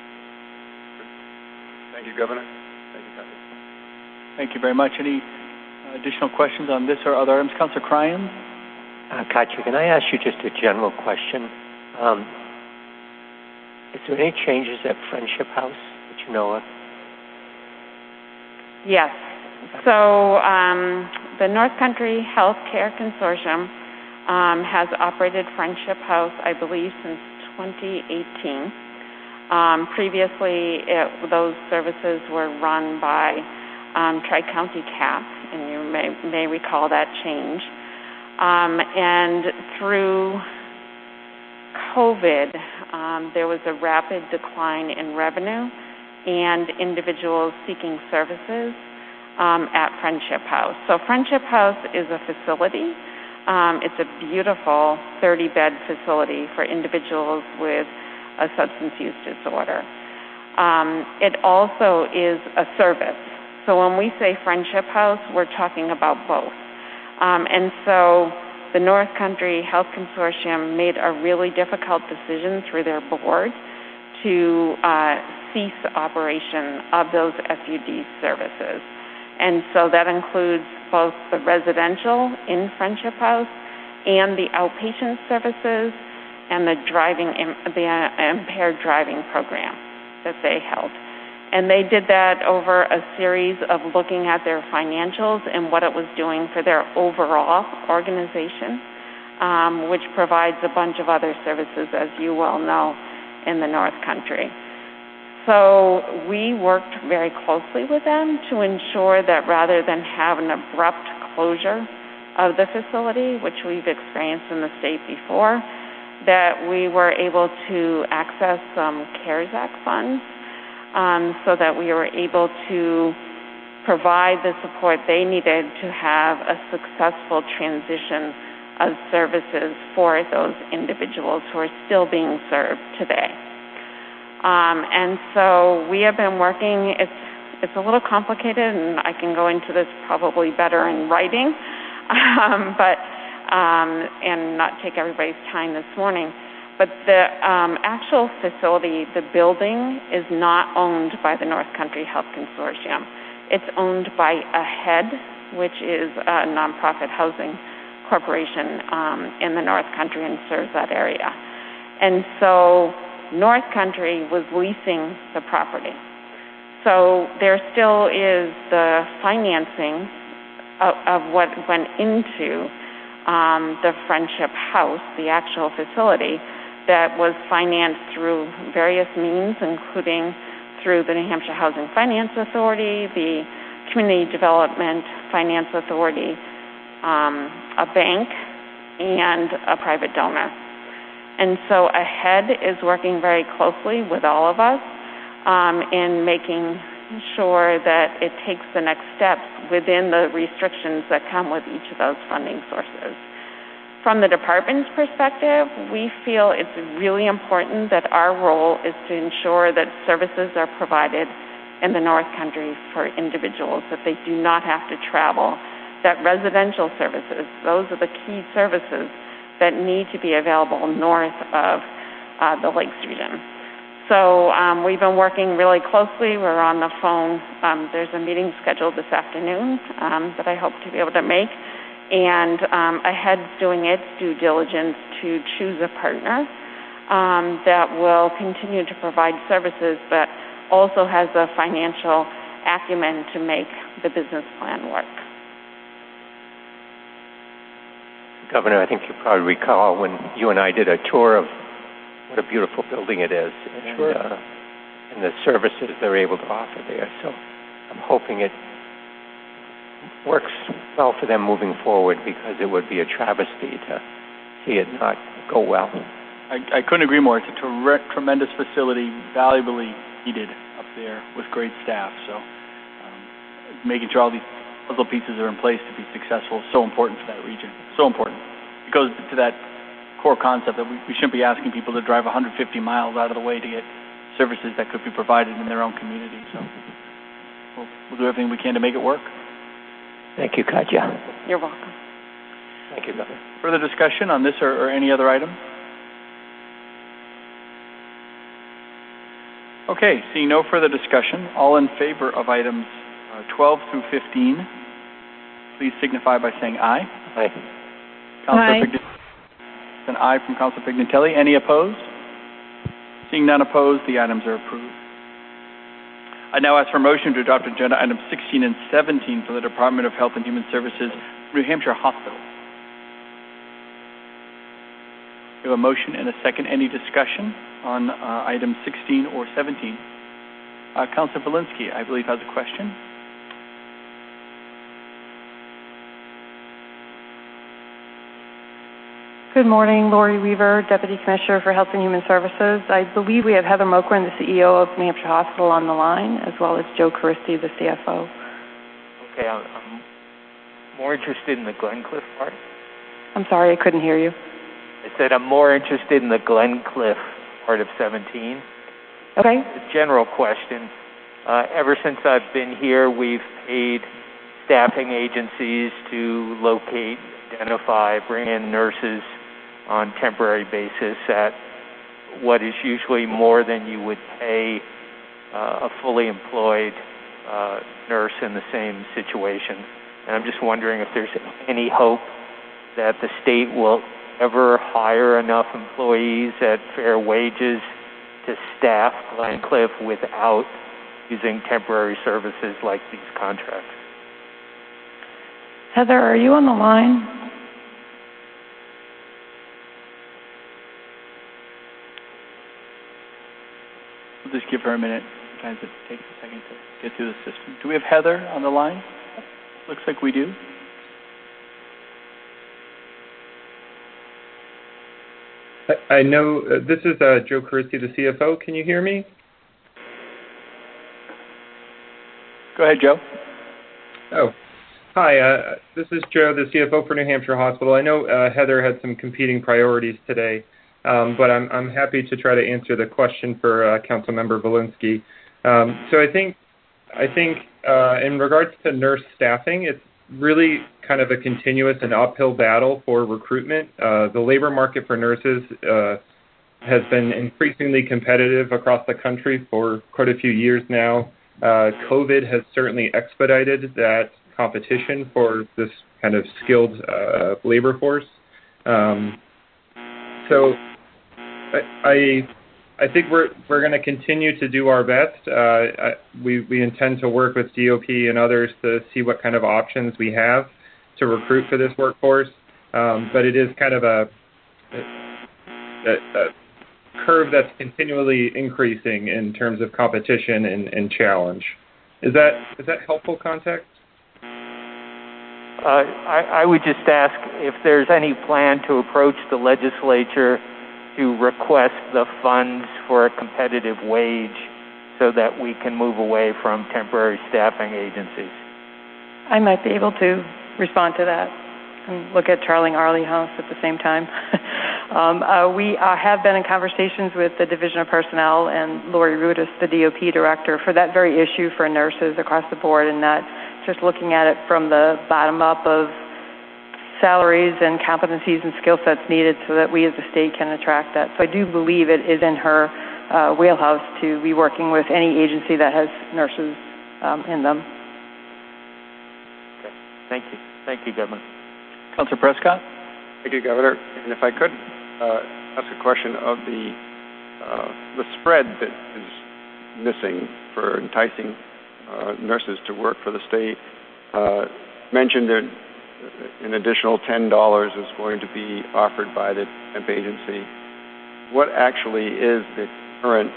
Thank you, Governor. Thank you, Kathy. Thank you very much. Any additional questions on this or other items? Councillor Cryan? Katya, can I ask you just a general question? Is there any changes at Friendship House that you know of? Yes. So the North Country Healthcare Consortium has operated Friendship House, I believe, since 2018. Previously, those services were run by Tri-County CAP, and you may recall that change. And through COVID, there was a rapid decline in revenue and individuals seeking services at Friendship House. So Friendship House is a facility. It's a beautiful 30-bed facility for individuals with a substance use disorder. It also is a service. So when we say Friendship House, we're talking about both. And so the North Country Health Consortium made a really difficult decision through their board to cease operation of those FUD services. And so that includes both the residential in Friendship House and the outpatient services and the impaired driving program that they held. And they did that over a series of looking at their financials and what it was doing for their overall organization, which provides a bunch of other services, as you well know, in the North Country. So we worked very closely with them to ensure that rather than have an abrupt closure of the facility, which we've experienced in the state before, that we were able to access some CARES Act funds so that we were able to provide the support they needed to have a successful transition of services for those individuals who are still being served today. And so we have been working, it's a little complicated, and I can go into this probably better in writing, and not take everybody's time this morning. But the actual facility, the building, is not owned by the North Country Health Consortium. It's owned by AHEAD, which is a nonprofit housing corporation in the North Country and serves that area. And so North Country was leasing the property. So there still is the financing of what went into the Friendship House, the actual facility, that was financed through various means, including through the New Hampshire Housing Finance Authority, the Community Development Finance Authority, a bank, and a private donor. And so AHEAD is working very closely with all of us in making sure that it takes the next steps within the restrictions that come with each of those funding sources. From the department's perspective, we feel it's really important that our role is to ensure that services are provided in the North Country for individuals, that they do not have to travel, that residential services, those are the key services that need to be available north of the Lakes region. So we've been working really closely. We're on the phone. There's a meeting scheduled this afternoon that I hope to be able to make. And AHEAD's doing its due diligence to choose a partner that will continue to provide services, but also has the financial acumen to make the business plan work. Governor, I think you probably recall when you and I did a tour of what a beautiful building it is, and, sure. And the services they're able to offer there. So I'm hoping it works well for them moving forward, because it would be a travesty to see it not go well. I couldn't agree more. It's a tremendous facility, valuably needed up there with great staff. So making sure all these puzzle pieces are in place to be successful is so important for that region. So important. It goes to that core concept that we shouldn't be asking people to drive 150 miles out of the way to get services that could be provided in their own community. So we'll do everything we can to make it work. Thank you, Katya. You're welcome. Thank you, Governor. Further discussion on this or any other item? Okay, seeing no further discussion, all in favor of items 12 through 15, please signify by saying aye. Aye. Aye. An aye from Councilor Pignatelli. Any opposed? Seeing none opposed, the items are approved. I now ask for a motion to adopt agenda items 16 and 17 for the Department of Health and Human Services, New Hampshire Hospital. We have a motion and a second. Any discussion on items 16 or 17? Councilor Valinsky, I believe, has a question. Good morning, Lori Weaver, Deputy Commissioner for Health and Human Services. I believe we have Heather Moquin, the CEO of New Hampshire Hospital, on the line, as well as Joe Caristi, the CFO. Okay, I'm more interested in the Glencliff part. I'm sorry, I couldn't hear you. I said I'm more interested in the Glencliff part of 17. Okay. A general question. Ever since I've been here, we've paid staffing agencies to locate, identify, bring in nurses on temporary basis at what is usually more than you would pay a fully employed nurse in the same situation. And I'm just wondering if there's any hope that the state will ever hire enough employees at fair wages to staff Glencliff without using temporary services like these contracts. Heather, are you on the line? We'll just give her a minute. Sometimes it takes a second to get through the system. Do we have Heather on the line? Looks like we do. I know this is Joe Caristi, the CFO. Can you hear me? Go ahead, Joe. Oh, hi. This is Joe, the CFO for New Hampshire Hospital. I know Heather had some competing priorities today, but I'm happy to try to answer the question for Councilmember Valinsky. So I think in regards to nurse staffing, it's really kind of a continuous and uphill battle for recruitment. The labor market for nurses has been increasingly competitive across the country for quite a few years now. COVID has certainly expedited that competition for this kind of skilled labor force. So I think we're going to continue to do our best. We intend to work with DOP and others to see what kind of options we have to recruit for this workforce. But it is kind of a curve that's continually increasing in terms of competition and challenge. Is that helpful context? I would just ask if there's any plan to approach the legislature to request the funds for a competitive wage so that we can move away from temporary staffing agencies. I might be able to respond to that and look at Charlie Arley House at the same time. We have been in conversations with the Division of Personnel and Lori Rudis, the DOP director, for that very issue for nurses across the board, and that just looking at it from the bottom up of salaries and competencies and skill sets needed so that we as a state can attract that. So I do believe it is in her wheelhouse to be working with any agency that has nurses in them. Okay. Thank you. Thank you, Governor. Councilor Prescott? Thank you, Governor. And if I could ask a question of the spread that is missing for enticing nurses to work for the state, mentioned that an additional $10 is going to be offered by the temp agency. What actually is the current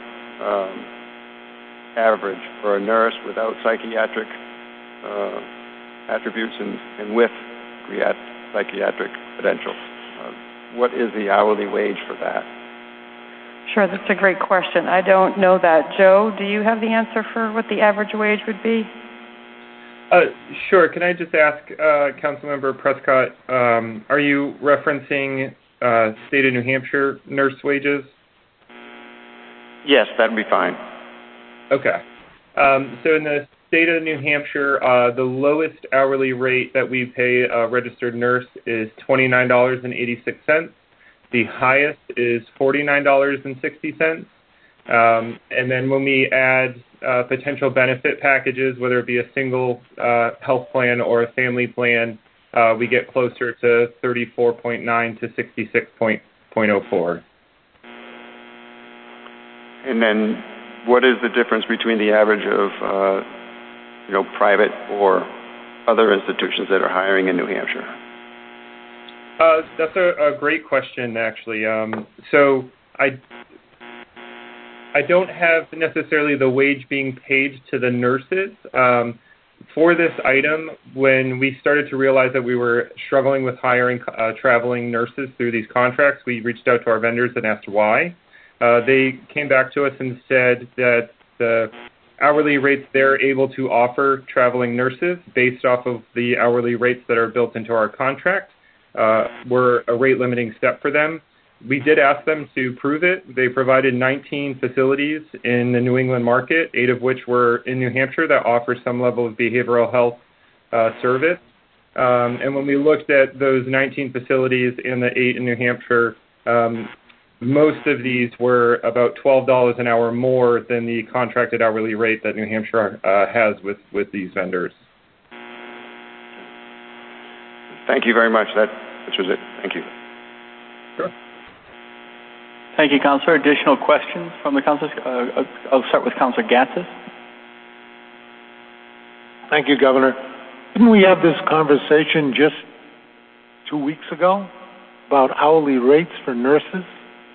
average for a nurse without psychiatric attributes and with psychiatric credentials? What is the hourly wage for that? Sure, that's a great question. I don't know that. Joe, do you have the answer for what the average wage would be? Sure. Can I just ask Councilmember Prescott, are you referencing state of New Hampshire nurse wages? Yes, that'd be fine. Okay. So in the state of New Hampshire, the lowest hourly rate that we pay a registered nurse is $29.86. The highest is $49.60. And then when we add potential benefit packages, whether it be a single health plan or a family plan, we get closer to 34.9 to 66.04. And then what is the difference between the average of, private or other institutions that are hiring in New Hampshire? That's a great question, actually. So I don't have necessarily the wage being paid to the nurses. For this item, when we started to realize that we were struggling with hiring traveling nurses through these contracts, we reached out to our vendors and asked why. They came back to us and said that the hourly rates they're able to offer traveling nurses based off of the hourly rates that are built into our contract were a rate-limiting step for them. We did ask them to prove it. They provided 19 facilities in the New England market, 8 of which were in New Hampshire that offer some level of behavioral health service. And when we looked at those 19 facilities and the 8 in New Hampshire, most of these were about $12 an hour more than the contracted hourly rate that New Hampshire has with these vendors. Thank you very much. That was it. Thank you. Sure. Thank you, Councillor. Additional questions from the councillors? I'll start with Councillor Gatzis. Thank you, Governor. Didn't we have this conversation just 2 weeks ago about hourly rates for nurses?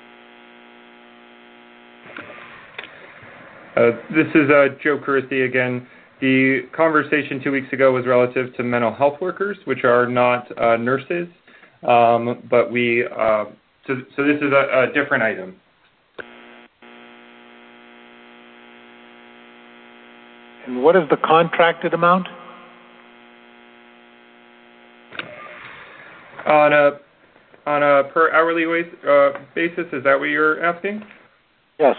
This is Joe Carisi again. The conversation 2 weeks ago was relative to mental health workers, which are not nurses, but we... So this is a different item. And what is the contracted amount? On a per hourly basis, is that what you're asking? Yes.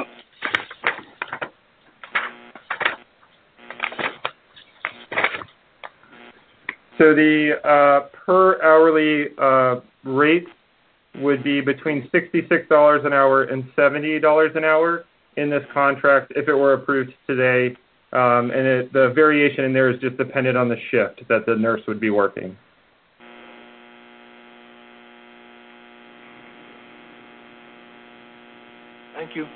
So the per hourly rate would be between $66 an hour and $70 an hour in this contract if it were approved today. And the variation in there is just dependent on the shift that the nurse would be working. Thank you.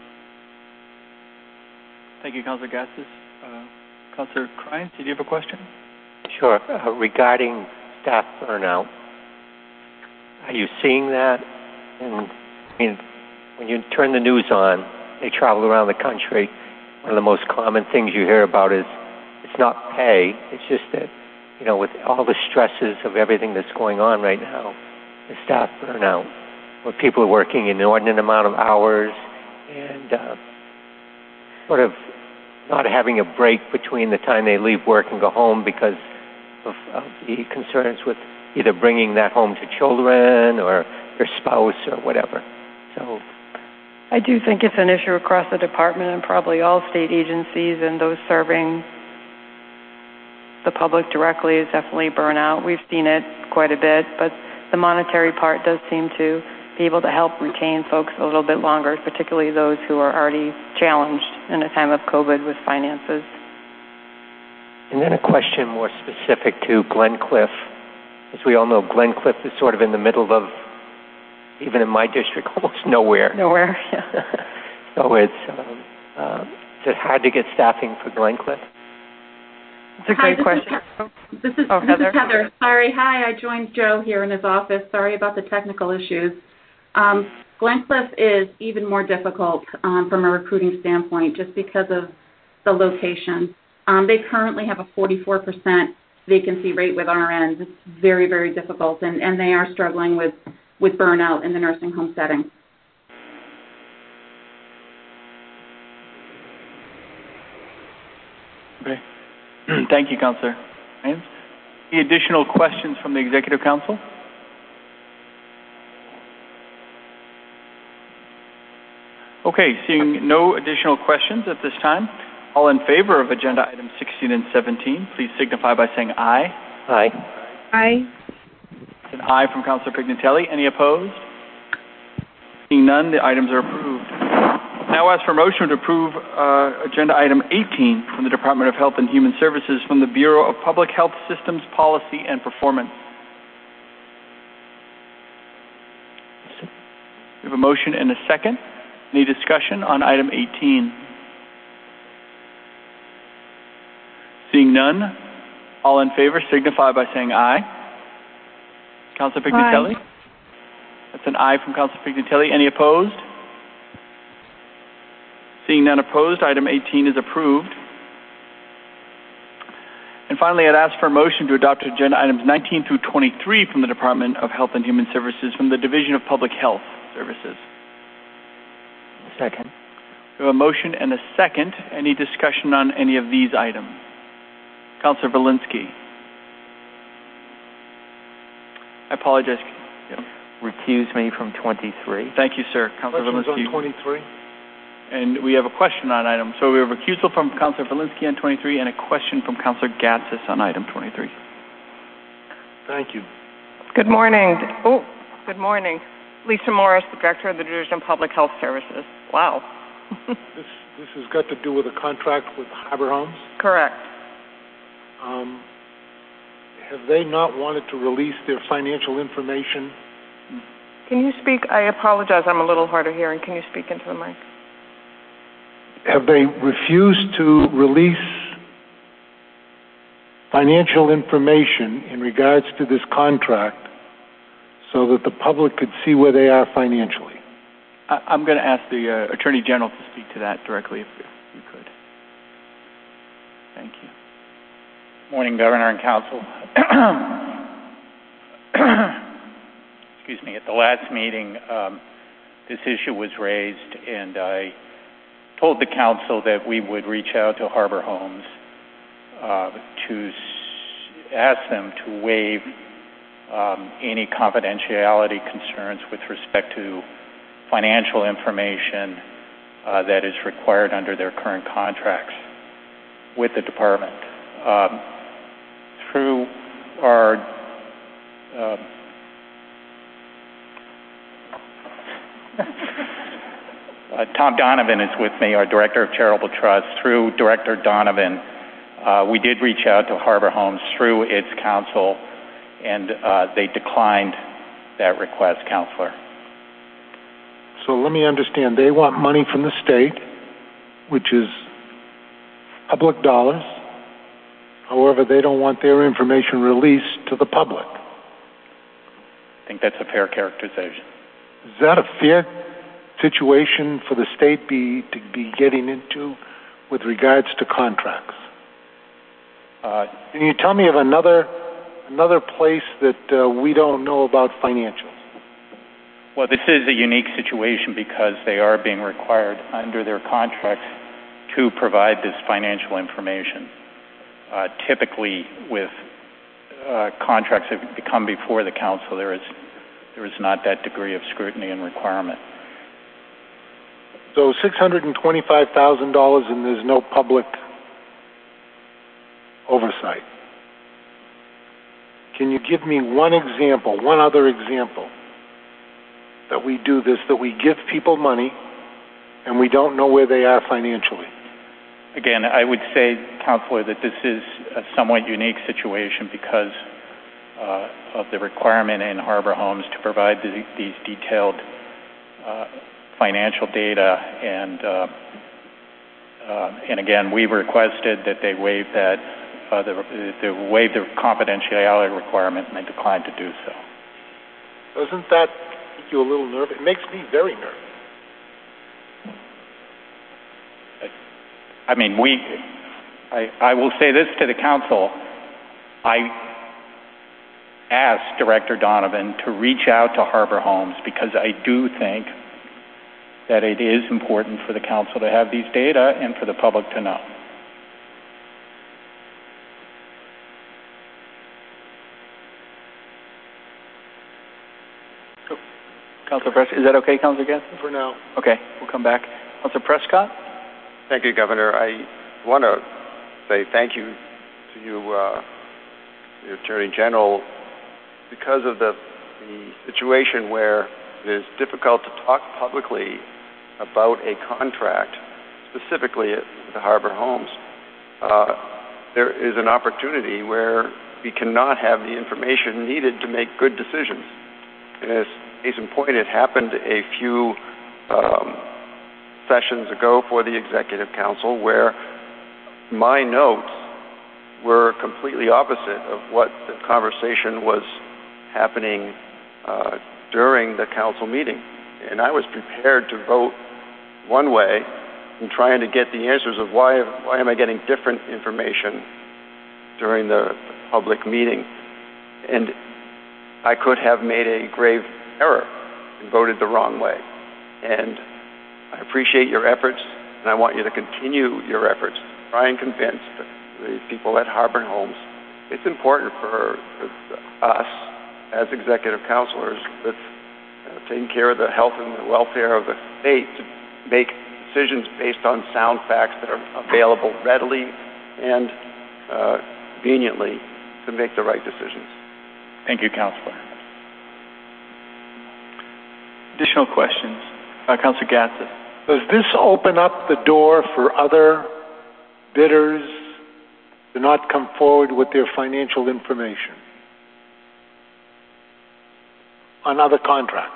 Thank you, Councillor Gatzis. Councillor Crines, did you have a question? Sure. Regarding staff burnout, are you seeing that? And when you turn the news on, they travel around the country. One of the most common things you hear about is it's not pay. It's just that, with all the stresses of everything that's going on right now, the staff burnout, where people are working an inordinate amount of hours and sort of not having a break between the time they leave work and go home because of the concerns with either bringing that home to children or their spouse or whatever. So I do think it's an issue across the department and probably all state agencies, and those serving the public directly is definitely burnout. We've seen it quite a bit, but the monetary part does seem to be able to help retain folks a little bit longer, particularly those who are already challenged in a time of COVID with finances. And then a question more specific to Glencliff. As we all know, Glencliff is sort of in the middle of, even in my district, almost nowhere. Nowhere, yeah. So is it hard to get staffing for Glencliff? It's a great question. This is Heather. Sorry. Hi, I joined Joe here in his office. Sorry about the technical issues. Glencliff is even more difficult from a recruiting standpoint just because of the location. They currently have a 44% vacancy rate with RNs. It's very, very difficult, and they are struggling with burnout in the nursing home setting. Okay. Thank you, Councillor. Any additional questions from the Executive Council? Okay, seeing no additional questions at this time, all in favor of agenda items 16 and 17, please signify by saying aye. Aye. Aye. It's an aye from Councillor Pignatelli. Any opposed? Seeing none, the items are approved. Now ask for a motion to approve agenda item 18 from the Department of Health and Human Services from the Bureau of Public Health Systems Policy and Performance. We have a motion and a second. Any discussion on item 18? Seeing none, all in favor signify by saying aye. Councilor Pignatelli? Aye. That's an aye from Councilor Pignatelli. Any opposed? Seeing none opposed, item 18 is approved. And finally, I'd ask for a motion to adopt agenda items 19 through 23 from the Department of Health and Human Services from the Division of Public Health Services. Second. We have a motion and a second. Any discussion on any of these items? Councilor Valinsky. I apologize. Yep. Recuse me from 23. Thank you, sir. Councilor Questions Valinsky. on 23? And we have a question on item. So we have a recusal from Councilor Valinsky on 23 and a question from Councilor Gatsis on item 23. Thank you. Good morning. Good morning. Lisa Morris, the Director of the Division of Public Health Services. Wow. This has got to do with a contract with Harbor Homes? Correct. Have they not wanted to release their financial information? Can you speak? I apologize. I'm a little hard of hearing. Can you speak into the mic? Have they refused to release financial information in regards to this contract so that the public could see where they are financially? I'm going to ask the Attorney General to speak to that directly if you could. Thank you. Morning, Governor and Council. Excuse me. At the last meeting, this issue was raised, and I told the Council that we would reach out to Harbor Homes to ask them to waive any confidentiality concerns with respect to financial information that is required under their current contracts with the department. Through our Tom Donovan is with me, our Director of Charitable Trust. Through Director Donovan, we did reach out to Harbor Homes through its counsel, and they declined that request, Counselor. So let me understand. They want money from the state, which is public dollars. However, they don't want their information released to the public. I think that's a fair characterization. Is that a fair situation for the state to be getting into with regards to contracts? Can you tell me of another place that we don't know about financials? Well, this is a unique situation because they are being required under their contracts to provide this financial information. Typically, with contracts that come before the council, there is not that degree of scrutiny and requirement. So $625,000 and there's no public oversight. Can you give me one other example, that we do this, that we give people money and we don't know where they are financially? Again, I would say, Counselor, that this is a somewhat unique situation because of the requirement in Harbor Homes to provide these detailed financial data, and again, we requested that they waive that, they waive the confidentiality requirement, and they declined to do so. Doesn't that make you a little nervous? It makes me very nervous. I mean, I will say this to the council. I asked Director Donovan to reach out to Harbor Homes because I do think that it is important for the council to have these data and for the public to know. Councilor Prescott, is that okay, Councilor Gatson? For now. Okay, we'll come back. Councilor Prescott? Thank you, Governor. I want to say thank you to you, the Attorney General, because of the situation where it is difficult to talk publicly about a contract, specifically at the Harbor Homes, there is an opportunity where we cannot have the information needed to make good decisions. And as case in point, it happened a few sessions ago for the Executive Council where my notes were completely opposite of what the conversation was happening during the council meeting. And I was prepared to vote one way and trying to get the answers of why am I getting different information during the public meeting. And I could have made a grave error and voted the wrong way. And I appreciate your efforts, and I want you to continue your efforts to try and convince the people at Harbor Homes. It's important for us as executive counselors with taking care of the health and the welfare of the state to make decisions based on sound facts that are available readily and conveniently to make the right decisions. Thank you, Councillor. Additional questions? Councillor Gatzis. Does this open up the door for other bidders to not come forward with their financial information on other contracts?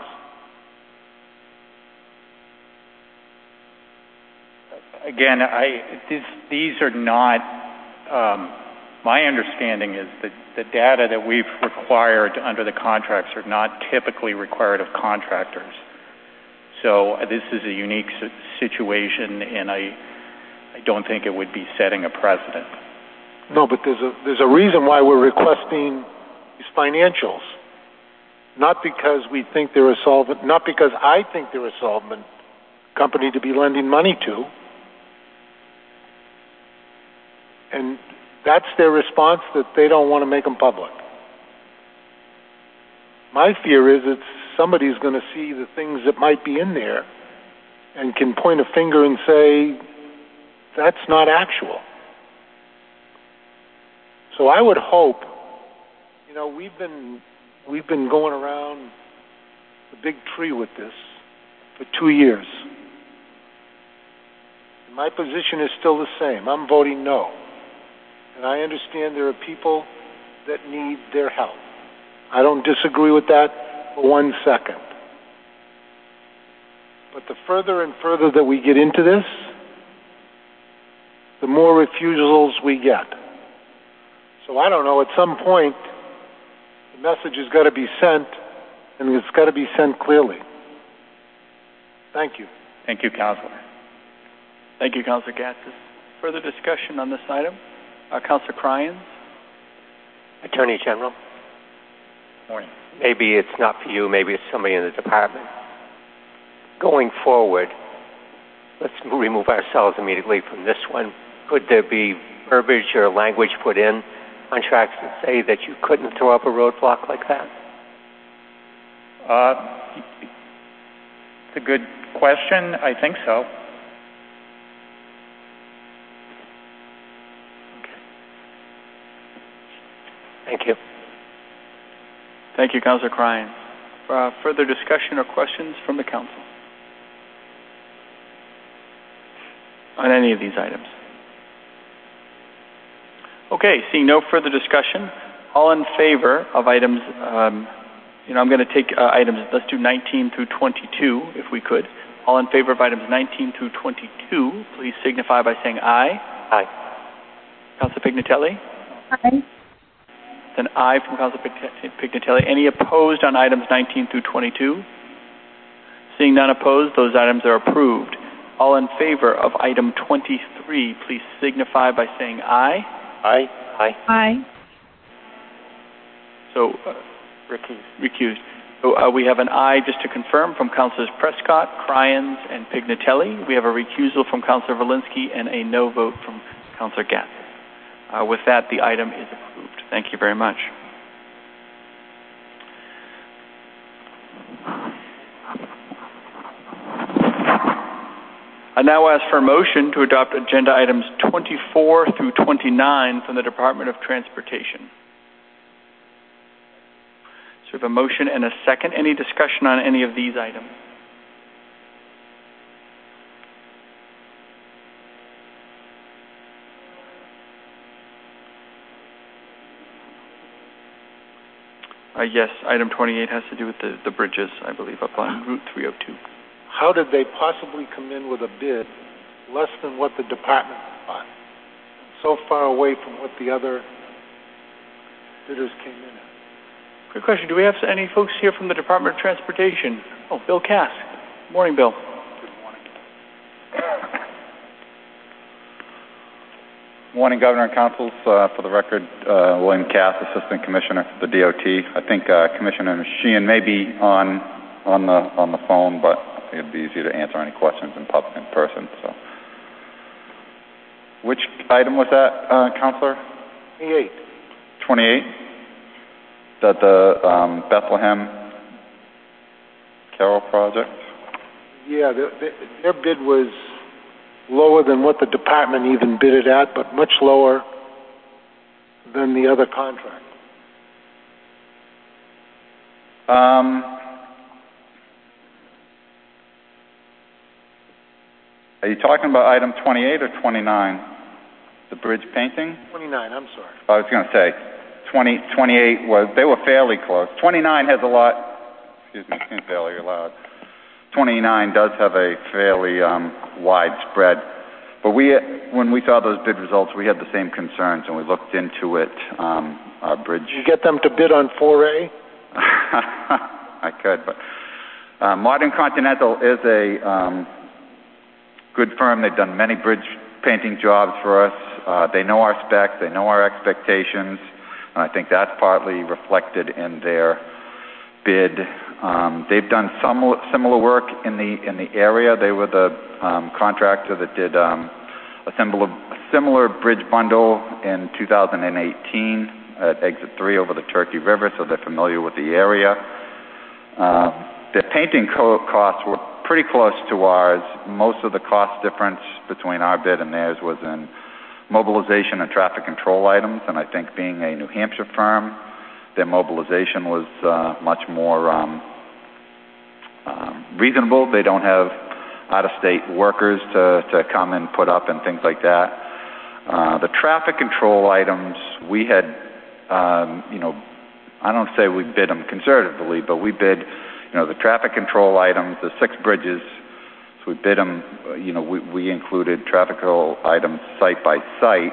Again, these are not, my understanding is that the data that we've required under the contracts are not typically required of contractors. So this is a unique situation, and I don't think it would be setting a precedent. No, but there's a reason why we're requesting these financials. Not because we think they're a solvent, not because I think they're a solvent company to be lending money to. And that's their response, that they don't want to make them public. My fear is that somebody's going to see the things that might be in there and can point a finger and say, that's not actual. So I would hope, we've been going around the big tree with this for 2 years. And my position is still the same. I'm voting no. And I understand there are people that need their help. I don't disagree with that for 1 second. But the further and further that we get into this, the more refusals we get. So I don't know, at some point, the message has got to be sent, and it's got to be sent clearly. Thank you. Thank you, Councillor. Thank you, Councillor Gatzis. Further discussion on this item? Councillor Cryans. Attorney General. Morning. Maybe it's not for you, maybe it's somebody in the department. Going forward, let's remove ourselves immediately from this one. Could there be verbiage or language put in contracts that say that you couldn't throw up a roadblock like that? It's a good question. I think so. Thank you. Thank you, Councillor Cryans. Further discussion or questions from the Council on any of these items? Okay, seeing no further discussion, all in favor of items, I'm going to take items, let's do 19 through 22, if we could. All in favor of items 19 through 22, please signify by saying aye. Aye. Councillor Pignatelli? Aye. It's an aye from Councillor Pignatelli. Any opposed on items 19 through 22? Seeing none opposed, those items are approved. All in favor of item 23, please signify by saying aye. Aye. Aye. Aye. So, recused. So we have an aye, just to confirm, from Councillors Prescott, Cryans, and Pignatelli. We have a recusal from Councillor Valinsky and a no vote from Councillor Gatzis. With that, the item is approved. Thank you very much. I now ask for a motion to adopt agenda items 24 through 29 from the Department of Transportation. So we have a motion and a second. Any discussion on any of these items? Yes, item 28 has to do with the bridges, I believe, up on Route 302. How did they possibly come in with a bid less than what the department bought? So far away from what the other bidders came in at. Quick question. Do we have any folks here from the Department of Transportation? Oh, Bill Cass. Morning, Bill. Good morning. Morning, Governor and Councils. For the record, William Cass, Assistant Commissioner for the DOT. I think Commissioner Sheehan may be on the phone, but I think it'd be easier to answer any questions in person. So, which item was that, Councilor? 28. 28. That the Bethlehem Carroll project. Yeah, their bid was lower than what the department even bid it at, but much lower than the other contract. Are you talking about item 28 or 29? The bridge painting? 29, I'm sorry. I was going to say, 28 they were fairly close. 29 has a lot, excuse me, it's fairly loud. 29 does have a fairly wide spread. But when we saw those bid results, we had the same concerns, and we looked into it, our bridge. Did you get them to bid on 4A? I could, but Modern Continental is a good firm. They've done many bridge painting jobs for us. They know our specs. They know our expectations. And I think that's partly reflected in their bid. They've done similar work in the area. They were the contractor that did a similar bridge bundle in 2018 at Exit 3 over the Turkey River, so they're familiar with the area. The painting costs were pretty close to ours. Most of the cost difference between our bid and theirs was in mobilization and traffic control items, and I think being a New Hampshire firm, their mobilization was much more reasonable. They don't have out-of-state workers to come and put up and things like that. The traffic control items, we had, I don't say we bid them conservatively, but we bid, the traffic control items, the 6 bridges, so we bid them, we included traffic control items site by site.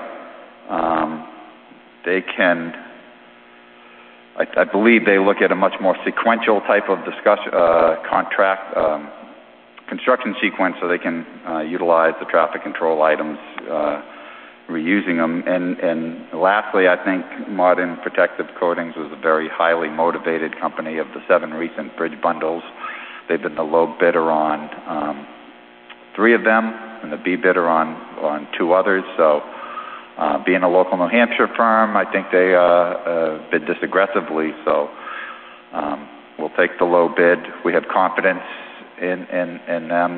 They can, I believe they look at a much more sequential type of construction sequence, so they can utilize the traffic control items, reusing them. And lastly, I think Modern Protective Coatings was a very highly motivated company. Of the 7 recent bridge bundles, they've been the low bidder on 3 of them, and the B bidder on 2 others. So being a local New Hampshire firm, I think they bid this aggressively. So we'll take the low bid. We have confidence in them.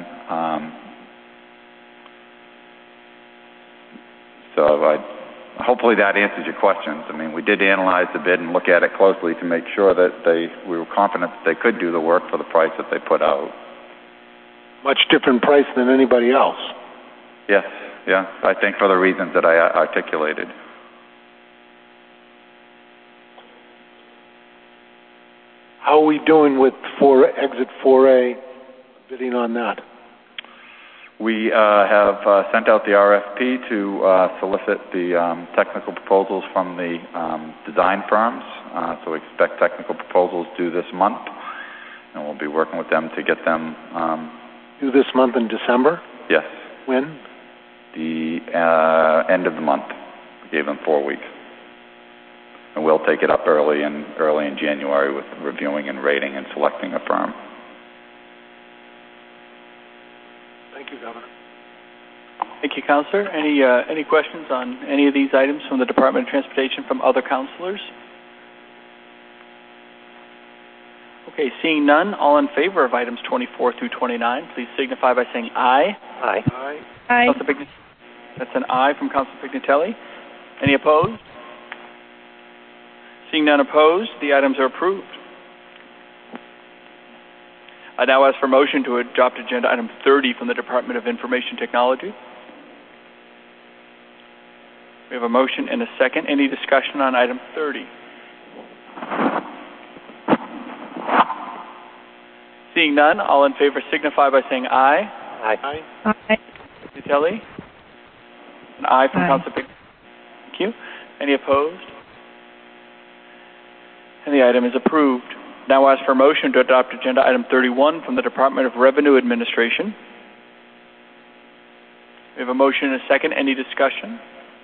So hopefully that answers your questions. I mean, we did analyze the bid and look at it closely to make sure that we were confident that they could do the work for the price that they put out. Much different price than anybody else. Yes, yeah, I think for the reasons that I articulated. How are we doing with Exit 4A, bidding on that? We have sent out the RFP to solicit the technical proposals from the design firms. So we expect technical proposals due this month, and we'll be working with them to get them... due this month in December? Yes. When? The end of the month. We gave them 4 weeks. And we'll take it up early in January with reviewing and rating and selecting a firm. Thank you, Governor. Thank you, Councilor. Any questions on any of these items from the Department of Transportation from other councilors? Okay, seeing none, all in favor of items 24 through 29, please signify by saying aye. Aye. Aye. Aye. That's an aye from Councilor Pignatelli. Any opposed? Seeing none opposed, the items are approved. I now ask for motion to adopt agenda item 30 from the Department of Information Technology. We have a motion and a second. Any discussion on item 30? Seeing none, all in favor signify by saying aye. Aye. Aye. Vitelli? An aye from Councilor Pick. Thank you. Any opposed? And the item is approved. Now ask for a motion to adopt agenda item 31 from the Department of Revenue Administration. We have a motion and a second. Any discussion?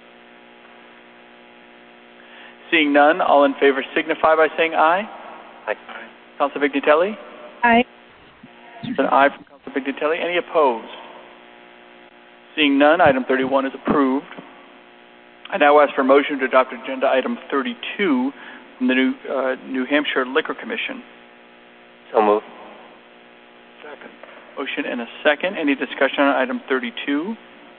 Seeing none, all in favor signify by saying aye. Aye. Councilor Pignatelli? Aye. An aye from Councilor Pignatelli. Any opposed? Seeing none, item 31 is approved. I now ask for a motion to adopt agenda item 32 from the New Hampshire Liquor Commission. So moved. Second. Motion and a second. Any discussion on item 32?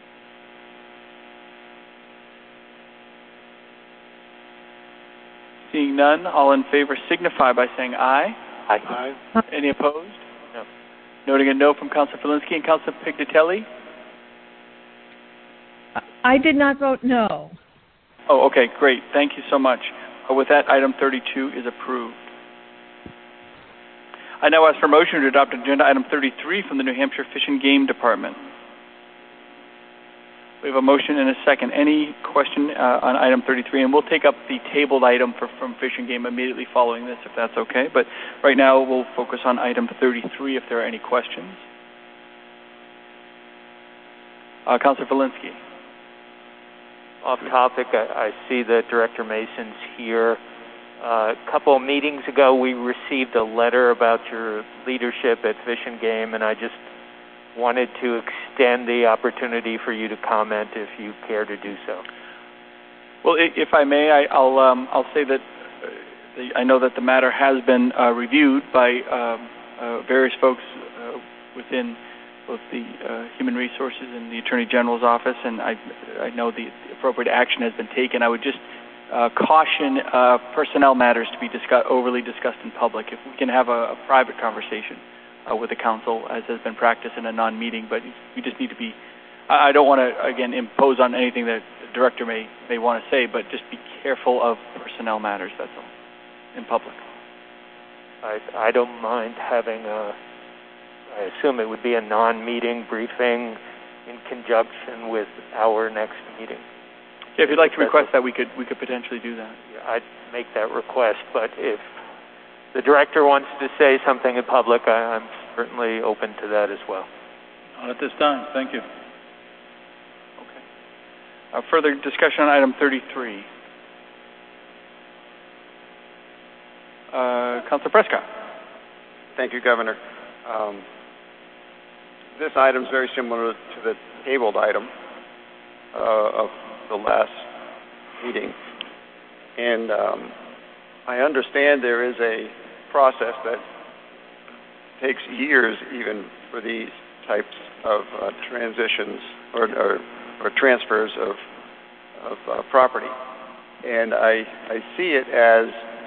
Seeing none, all in favor signify by saying aye. Aye. Aye. Any opposed? No. Noting a no from Councilor Filinski and Councilor Pignatelli. I did not vote no. Oh, okay, great. Thank you so much. With that, item 32 is approved. I now ask for a motion to adopt agenda item 33 from the New Hampshire Fish and Game Department. We have a motion and a second. Any question on item 33? And we'll take up the tabled item from Fish and Game immediately following this, if that's okay. But right now, we'll focus on item 33 if there are any questions. Councilor Filinski. Off topic, I see that Director Mason's here. A couple of meetings ago, we received a letter about your leadership at Fish and Game, and I just wanted to extend the opportunity for you to comment if you care to do so. Well, if I may, I'll say that I know that the matter has been reviewed by various folks within both the Human Resources and the Attorney General's office, and I know the appropriate action has been taken. I would just caution personnel matters to be overly discussed in public. If we can have a private conversation with the council, as has been practiced in a non-meeting, but we just need to be, I don't want to, again, impose on anything that the director may want to say, but just be careful of personnel matters, that's all, in public. I don't mind having I assume it would be a non-meeting briefing in conjunction with our next meeting. Yeah, if you'd like to request that, we could potentially do that. Yeah, I'd make that request, but if the director wants to say something in public, I'm certainly open to that as well. Not at this time. Thank you. Okay. Further discussion on item 33. Councilor Prescott. Thank you, Governor. This item is very similar to the tabled item of the last meeting. And I understand there is a process that takes years even for these types of transitions or transfers of property. And I see it as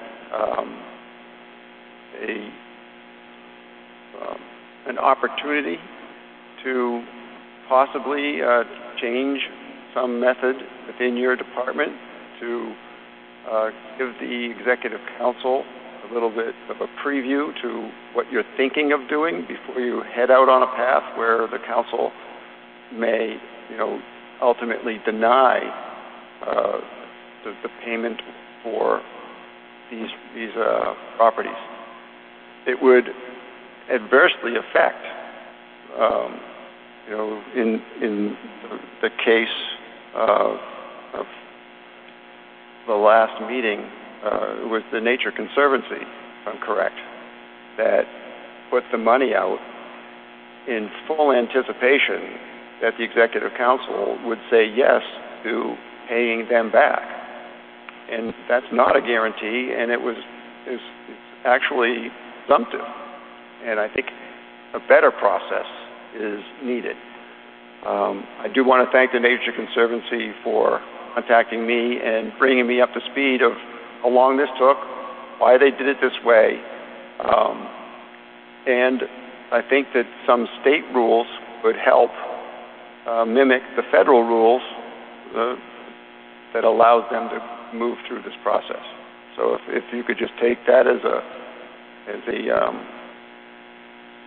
an opportunity to possibly change some method within your department to give the Executive Council a little bit of a preview to what you're thinking of doing before you head out on a path where the Council may, ultimately deny the payment for these properties. It would adversely affect, in the case of the last meeting with the Nature Conservancy, if I'm correct, that put the money out in full anticipation that the Executive Council would say yes to paying them back. And that's not a guarantee, and it's actually presumptive. And I think a better process is needed. I do want to thank the Nature Conservancy for contacting me and bringing me up to speed of how long this took, why they did it this way. And I think that some state rules would help mimic the federal rules that allows them to move through this process. So if you could just take that as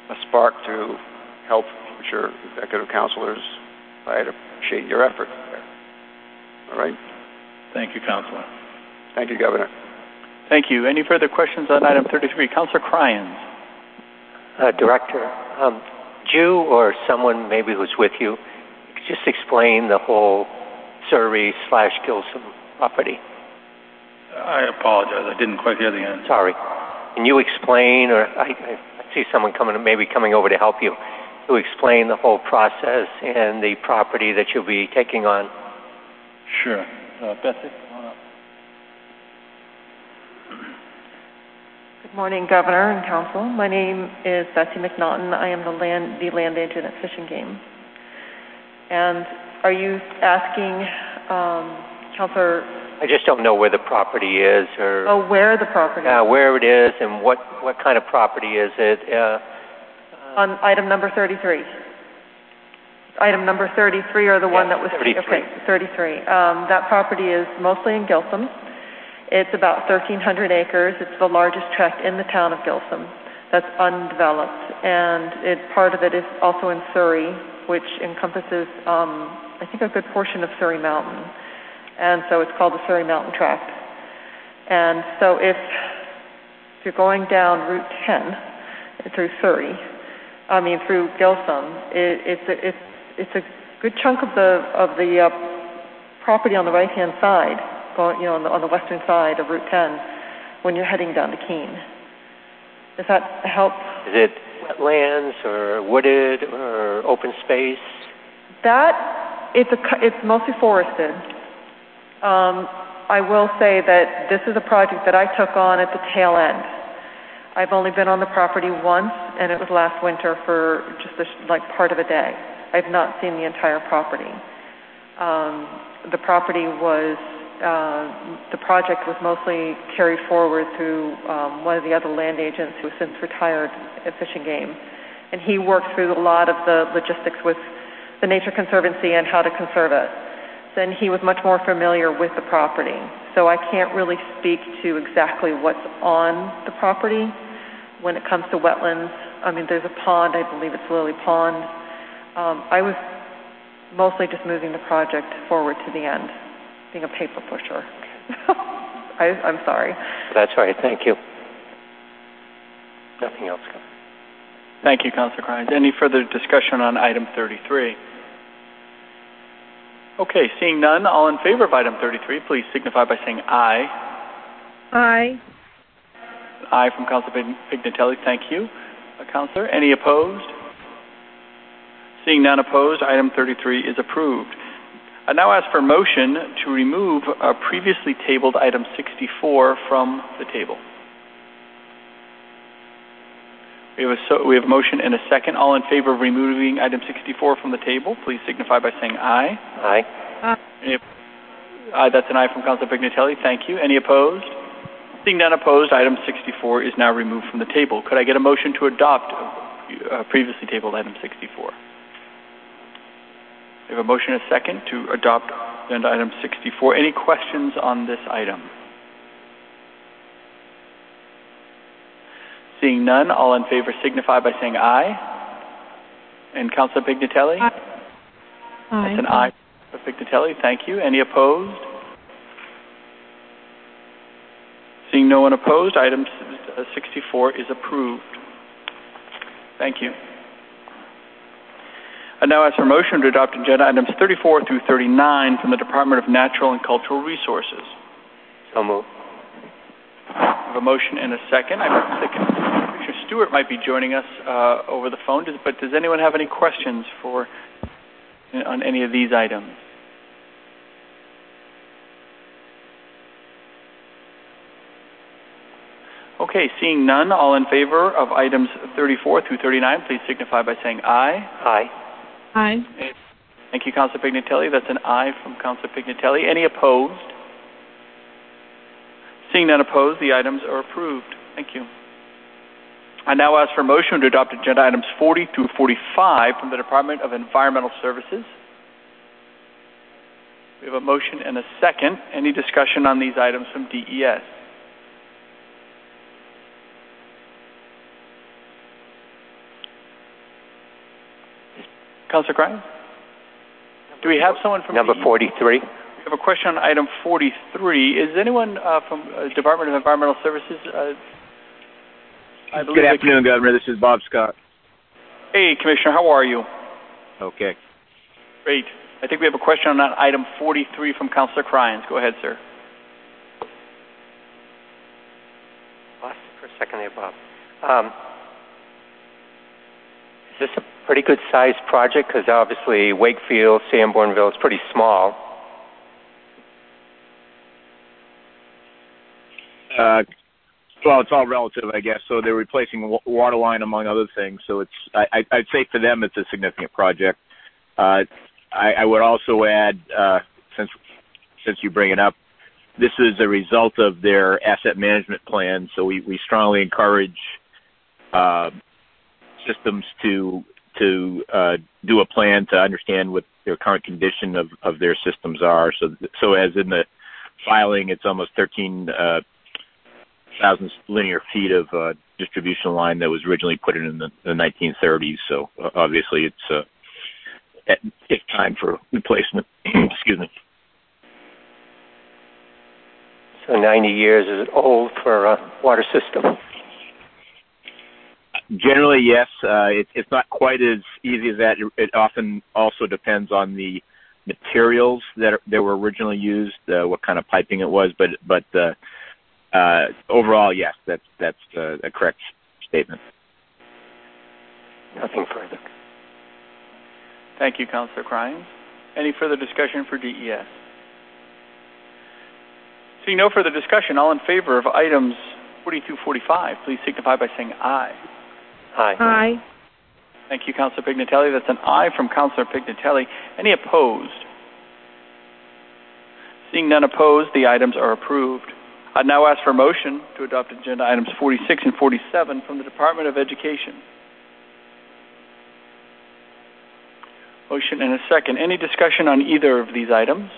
a spark to help with your executive counselors. I'd appreciate your effort there. All right? Thank you, Councilor. Thank you, Governor. Thank you. Any further questions on item 33? Councilor Cryans. Director, Jew or someone maybe who's with you, just explain the whole Surrey/Gilsum property. I apologize. I didn't quite hear the end. Sorry. Can you explain, or I see someone coming over to help you, to explain the whole process and the property that you'll be taking on? Sure. Betsy, come on up. Good morning, Governor and Council. My name is Betsy McNaughton. I am the land agent at Fish and Game. And are you asking, Councilor? I just don't know where the property is, or where the property is. Where it is, and what kind of property is it? On item number 33. Item number 33, or the one that was 33. Okay, 33. That property is mostly in Gilsum. It's about 1,300 acres. It's the largest tract in the town of Gilsum that's undeveloped, and part of it is also in Surrey, which encompasses, I think, a good portion of Surrey Mountain. And so it's called the Surrey Mountain Tract. And so if you're going down Route 10 through through Gilsum, it's a good chunk of the property on the right-hand side, going on the western side of Route 10, when you're heading down to Keene. Does that help? Is it wetlands or wooded or open space? It's mostly forested. I will say that this is a project that I took on at the tail end. I've only been on the property once, and it was last winter for just part of a day. I've not seen the entire property. The project was mostly carried forward through one of the other land agents who has since retired at Fish and Game. And he worked through a lot of the logistics with the Nature Conservancy and how to conserve it. And he was much more familiar with the property. So I can't really speak to exactly what's on the property when it comes to wetlands. I mean, there's a pond, I believe it's Lily Pond. I was mostly just moving the project forward to the end, being a paper pusher. I'm sorry. That's right. Thank you. Nothing else. Thank you, Councilor Cryans. Any further discussion on item 33? Okay, seeing none, all in favor of item 33, please signify by saying aye. Aye. Aye from Councilor Pignatelli. Thank you, Councilor. Any opposed? Seeing none opposed, item 33 is approved. I now ask for a motion to remove previously tabled item 64 from the table. We have a motion and a second. All in favor of removing item 64 from the table, please signify by saying aye. Aye. Aye, that's an aye from Councilor Pignatelli. Thank you. Any opposed? Seeing none opposed, item 64 is now removed from the table. Could I get a motion to adopt previously tabled item 64? We have a motion and a second to adopt agenda item 64. Any questions on this item? Seeing none, all in favor signify by saying aye. And Councilor Pignatelli? Aye. That's an aye for Pignatelli. Thank you. Any opposed? Seeing no one opposed, item 64 is approved. Thank you. I now ask for a motion to adopt agenda items 34 through 39 from the Department of Natural and Cultural Resources. So moved. I have a motion and a second. I think Commissioner Stewart might be joining us over the phone, but does anyone have any questions on any of these items? Okay, seeing none, all in favor of items 34 through 39, please signify by saying aye. Aye. Aye. Thank you, Councilor Pignatelli. That's an aye from Councilor Pignatelli. Any opposed? Seeing none opposed, the items are approved. Thank you. I now ask for a motion to adopt agenda items 40 through 45 from the Department of Environmental Services. We have a motion and a second. Any discussion on these items from DES? Councillor Cryan? Do we have someone from number 43? We have a question on item 43. Is anyone from Department of Environmental Services? I believe. Good afternoon, Governor. This is Bob Scott. Hey, Commissioner. How are you? Okay. Great. I think we have a question on item 43 from Councillor Cryan. Go ahead, sir. Lost it for a second there, Bob. Is this a pretty good-sized project? Because obviously Wakefield, Sanbornville is pretty small. Well, it's all relative, I guess. So they're replacing water line, among other things. So I'd say for them it's a significant project. I would also add, since you bring it up, this is a result of their asset management plan. So we strongly encourage systems to do a plan to understand what their current condition of their systems are. So as in the filing, it's almost 13,000 linear feet of distribution line that was originally put in the 1930s. So obviously it's time for replacement. Excuse me. So 90 years is old for a water system? Generally, yes. It's not quite as easy as that. It often also depends on the materials that were originally used, what kind of piping it was. But overall, yes, that's a correct statement. Nothing further. Thank you, Councillor Cryan. Any further discussion for DES? Seeing no further discussion, all in favor of items 42, 45, please signify by saying aye. Aye. Aye. Thank you, Councillor Pignatelli. That's an aye from Councillor Pignatelli. Any opposed? Seeing none opposed, the items are approved. I now ask for a motion to adopt agenda items 46 and 47 from the Department of Education. Motion and a second. Any discussion on either of these items?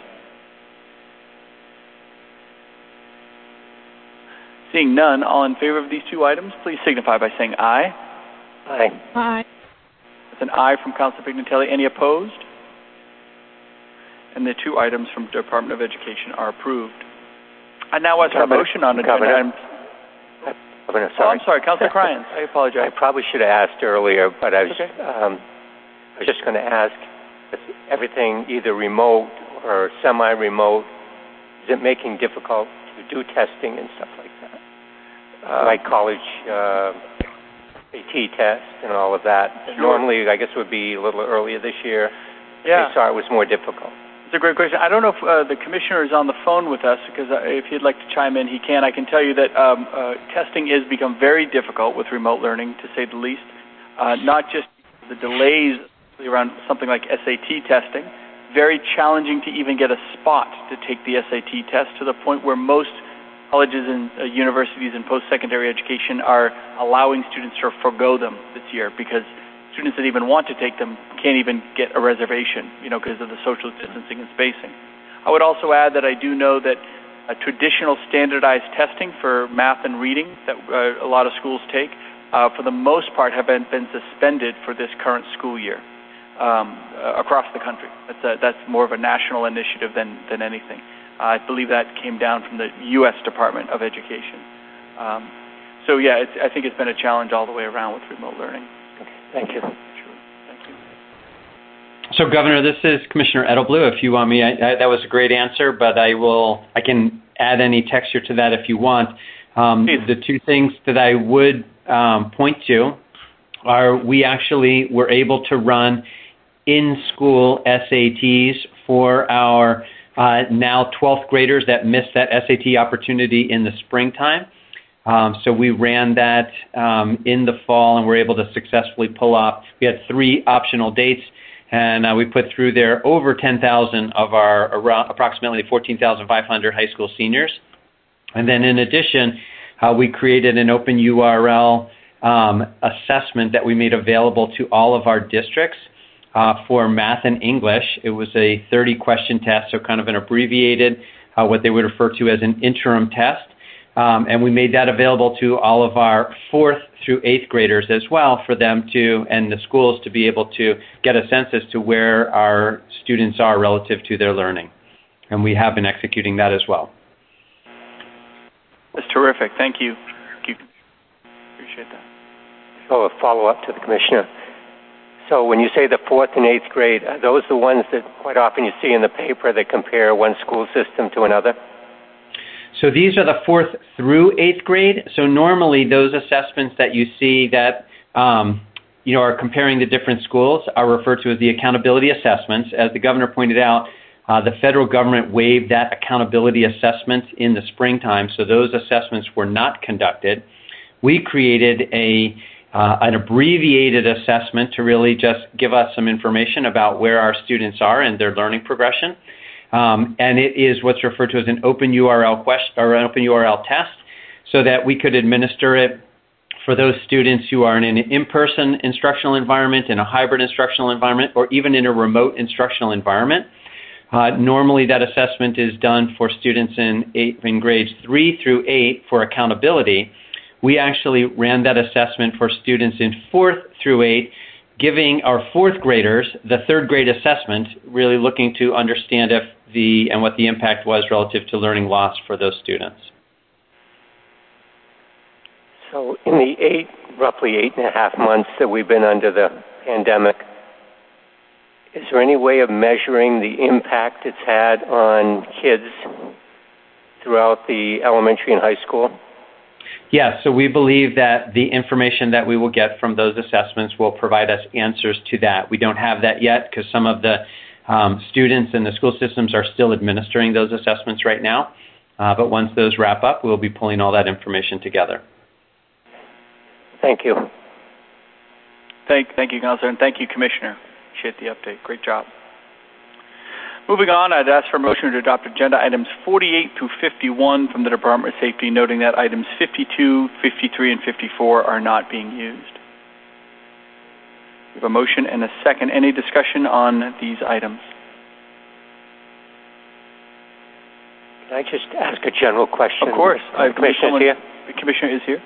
Seeing none, all in favor of these two items, please signify by saying aye. Aye. Aye. That's an aye from Councillor Pignatelli. Any opposed? And the two items from the Department of Education are approved. I now ask for a motion on agenda items. Governor, sorry. I'm sorry, Councillor Cryan. I apologize. I probably should have asked earlier, but I was just going to ask, is everything either remote or semi-remote, is it making difficult to do testing and stuff like that? Like college AT test and all of that. Sure. Normally, I guess it would be a little earlier this year. Yeah. They saw it was more difficult. It's a great question. I don't know if the Commissioner is on the phone with us, because if he'd like to chime in, he can. I can tell you that testing has become very difficult with remote learning, to say the least. Not just the delays around something like SAT testing, very challenging to even get a spot to take the SAT test, to the point where most colleges and universities and post-secondary education are allowing students to forego them this year, because students that even want to take them can't even get a reservation, because of the social distancing and spacing. I would also add that I do know that traditional standardized testing for math and reading that a lot of schools take, for the most part, have been suspended for this current school year across the country. That's more of a national initiative than anything. I believe that came down from the U.S. Department of Education. So, yeah, I think it's been a challenge all the way around with remote learning. Thank you. Sure. Thank you. So, Governor, this is Commissioner Edelblue. If you want me, that was a great answer, but I can add any texture to that if you want. The two things that I would point to are we actually were able to run in-school SATs for our now 12th graders that missed that SAT opportunity in the springtime. So we ran that in the fall, and were able to successfully pull off. We had 3 optional dates, and we put through there over 10,000 of our around approximately 14,500 high school seniors. And then in addition, we created an open URL assessment that we made available to all of our districts for math and English. It was a 30-question test, so kind of an abbreviated, what they would refer to as an interim test. And we made that available to all of our 4th through 8th graders as well for them to, and the schools to be able to get a sense as to where our students are relative to their learning. And we have been executing that as well. That's terrific. Thank you. Appreciate that. So a follow-up to the Commissioner. So when you say the 4th and 8th grade, are those the ones that quite often you see in the paper that compare one school system to another? So these are the 4th through 8th grade. So normally those assessments that you see that are comparing the different schools are referred to as the accountability assessments. As the governor pointed out, the federal government waived that accountability assessment in the springtime, so those assessments were not conducted. We created an abbreviated assessment to really just give us some information about where our students are and their learning progression. And it is what's referred to as an open URL open URL test, so that we could administer it for those students who are in an in-person instructional environment, in a hybrid instructional environment, or even in a remote instructional environment. Normally that assessment is done for students in grades 3 through 8 for accountability. We actually ran that assessment for students in 4th through 8, giving our 4th graders the 3rd grade assessment, really looking to understand what the impact was relative to learning loss for those students. So in the roughly 8.5 months that we've been under the pandemic, is there any way of measuring the impact it's had on kids throughout the elementary and high school? Yes, so we believe that the information that we will get from those assessments will provide us answers to that. We don't have that yet because some of the students and the school systems are still administering those assessments right now. But once those wrap up, we'll be pulling all that information together. Thank you. Thank you, Councillor, and thank you, Commissioner. Appreciate the update. Great job. Moving on, I'd ask for a motion to adopt agenda items 48 through 51 from the Department of Safety, noting that items 52, 53, and 54 are not being used. We have a motion and a second. Any discussion on these items? Can I just ask a general question? Of course. The Commissioner is here. The Commissioner is here.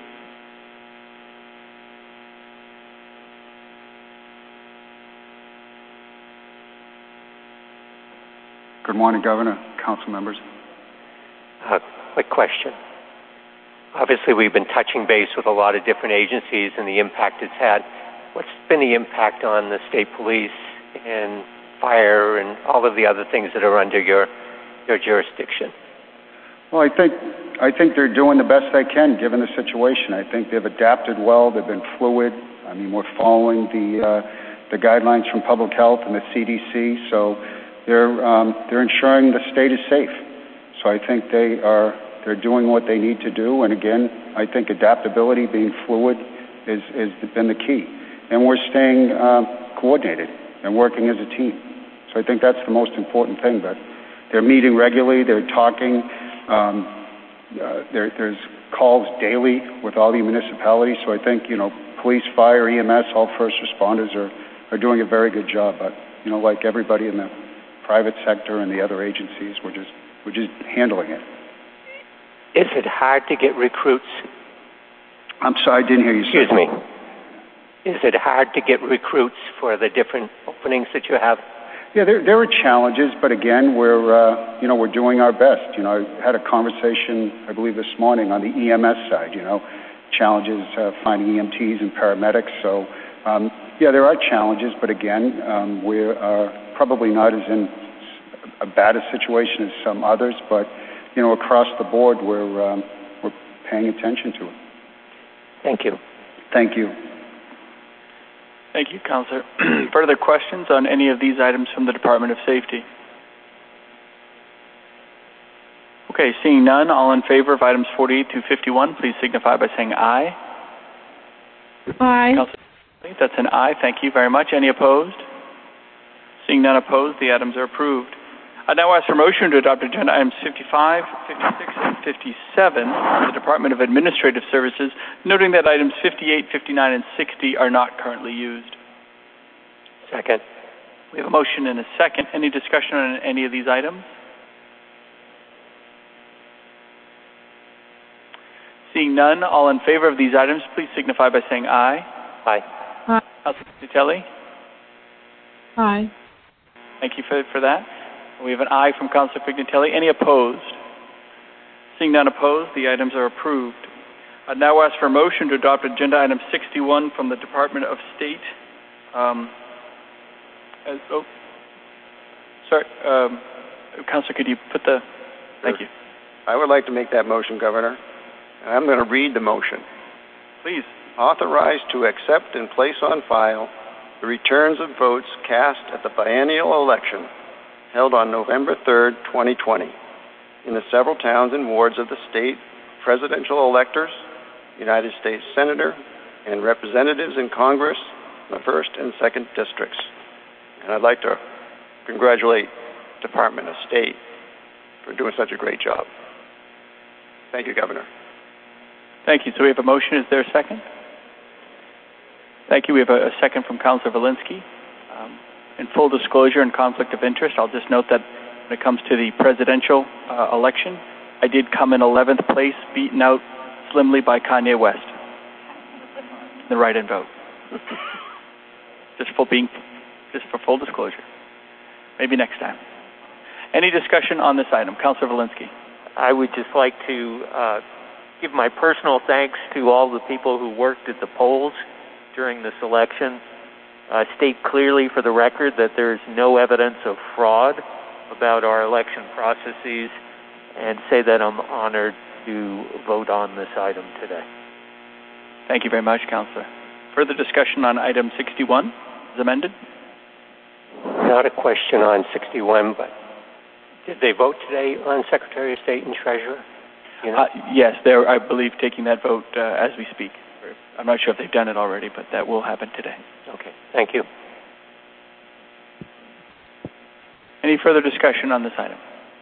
Good morning, Governor, council members. Quick question. Obviously, we've been touching base with a lot of different agencies and the impact it's had. What's been the impact on the state police and fire and all of the other things that are under your jurisdiction? Well, I think they're doing the best they can given the situation. I think they've adapted well. They've been fluid. I mean, we're following the guidelines from public health and the CDC, so they're ensuring the state is safe. So I think they're doing what they need to do. And again, I think adaptability, being fluid, has been the key. And we're staying coordinated and working as a team. So I think that's the most important thing. But they're meeting regularly. They're talking. There's calls daily with all the municipalities. So I think, police, fire, EMS, all first responders are doing a very good job. But, like everybody in the private sector and the other agencies, we're just handling it. Is it hard to get recruits? I'm sorry, I didn't hear you. Excuse me. Is it hard to get recruits for the different openings that you have? Yeah, there are challenges, but again, we're doing our best. I had a conversation, I believe, this morning on the EMS side. Challenges finding EMTs and paramedics. So, there are challenges, but again, we are probably not as in a bad a situation as some others. But across the board, we're paying attention to it. Thank you. Thank you. Thank you, Councillor. Further questions on any of these items from the Department of Safety? Okay, seeing none, all in favor of items 48 to 51, please signify by saying aye. Aye. Councillor, that's an aye. Thank you very much. Any opposed? Seeing none opposed, the items are approved. I now ask for motion to adopt agenda items 55, 56, and 57 from the Department of Administrative Services, noting that items 58, 59, and 60 are not currently used. Second. We have a motion and a second. Any discussion on any of these items? Seeing none, all in favor of these items, please signify by saying aye. Aye. Aye. Councilor Pignatelli? Aye. Thank you for that. We have an aye from Councilor Pignatelli. Any opposed? Seeing none opposed, the items are approved. I now ask for a motion to adopt agenda item 61 from the Department of State. Councilor, could you put the... Thank you. I would like to make that motion, Governor. And I'm going to read the motion. Please. Authorized to accept and place on file the returns of votes cast at the biennial election held on November 3rd, 2020, in the several towns and wards of the state presidential electors, United States Senator, and representatives in Congress, the 1st and 2nd districts. And I'd like to congratulate Department of State for doing such a great job. Thank you, Governor. Thank you. So we have a motion. Is there a second? Thank you. We have a second from Councilor Valinsky. In full disclosure and conflict of interest, I'll just note that when it comes to the presidential election, I did come in 11th place, beaten out slimly by Kanye West. The write-in vote. Just for full disclosure. Maybe next time. Any discussion on this item? Councilor Valinsky. I would just like to give my personal thanks to all the people who worked at the polls during this election. State clearly for the record that there is no evidence of fraud about our election processes, and say that I'm honored to vote on this item today. Thank you very much, Councilor. Further discussion on item 61 as amended? Not a question on 61, but did they vote today on Secretary of State and Treasurer? You know? Yes, they're, I believe, taking that vote as we speak. I'm not sure if they've done it already, but that will happen today. Okay, thank you. Any further discussion on this item?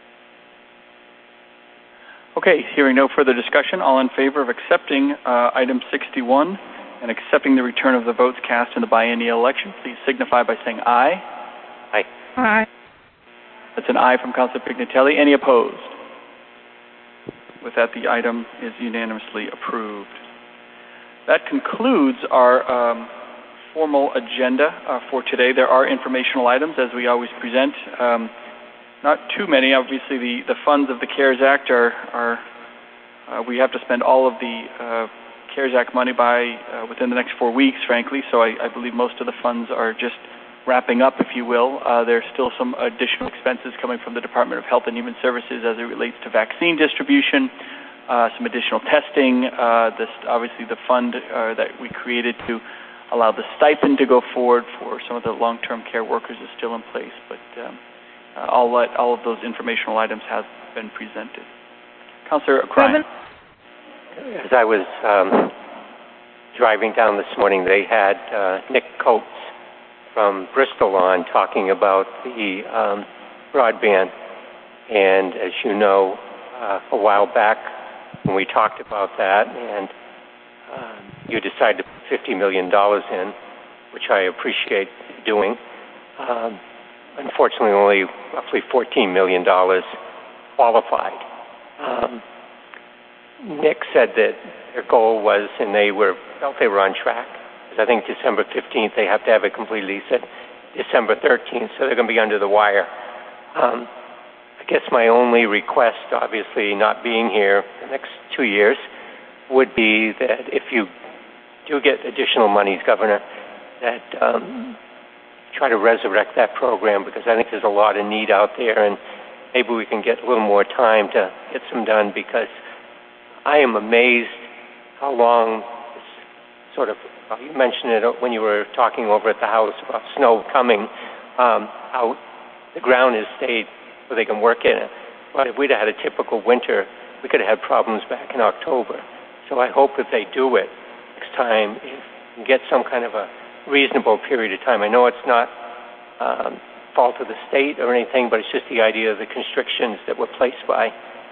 Okay, hearing no further discussion, all in favor of accepting item 61 and accepting the return of the votes cast in the biennial election, please signify by saying aye. Aye. Aye. That's an aye from Councilor Pignatelli. Any opposed? With that, the item is unanimously approved. That concludes our formal agenda for today. There are informational items, as we always present. Not too many. Obviously, the funds of the CARES Act are we have to spend all of the CARES Act money by within the next 4 weeks, frankly. So I believe most of the funds are just wrapping up, if you will. There's still some additional expenses coming from the Department of Health and Human Services as it relates to vaccine distribution, some additional testing. Obviously, the fund that we created to allow the stipend to go forward for some of the long-term care workers is still in place. But all of those informational items have been presented. Councillor O'Brien. As I was driving down this morning, they had Nick Coates from Bristol on talking about the broadband. And as you know, a while back when we talked about that, and you decided to put $50 million in, which I appreciate doing. Unfortunately, only roughly $14 million qualified. Nick said that their goal was, and they felt they were on track, because I think December 15th, they have to have it completely set December 13th, so they're going to be under the wire. I guess my only request, obviously not being here the next 2 years, would be that if you do get additional monies, Governor, that try to resurrect that program, because I think there's a lot of need out there, and maybe we can get a little more time to get some done, because I am amazed how long this sort of, you mentioned it when you were talking over at the house about snow coming, how the ground has stayed where they can work in it. But if we'd had a typical winter, we could have had problems back in October. So I hope if they do it next time, if we can get some kind of a reasonable period of time. I know it's not fault of the state or anything, but it's just the idea of the constrictions that were placed by,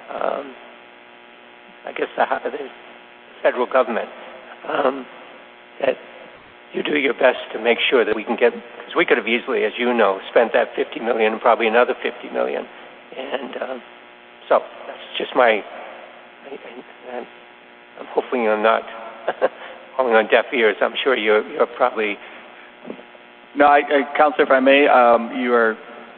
I guess, the federal government. That you do your best to make sure that we can get, because we could have easily, as you know, spent that $50 million and probably another $50 million. And so that's just my I'm hoping I'm not falling on deaf ears. I'm sure you're probably... No, Councillor, if I may, you're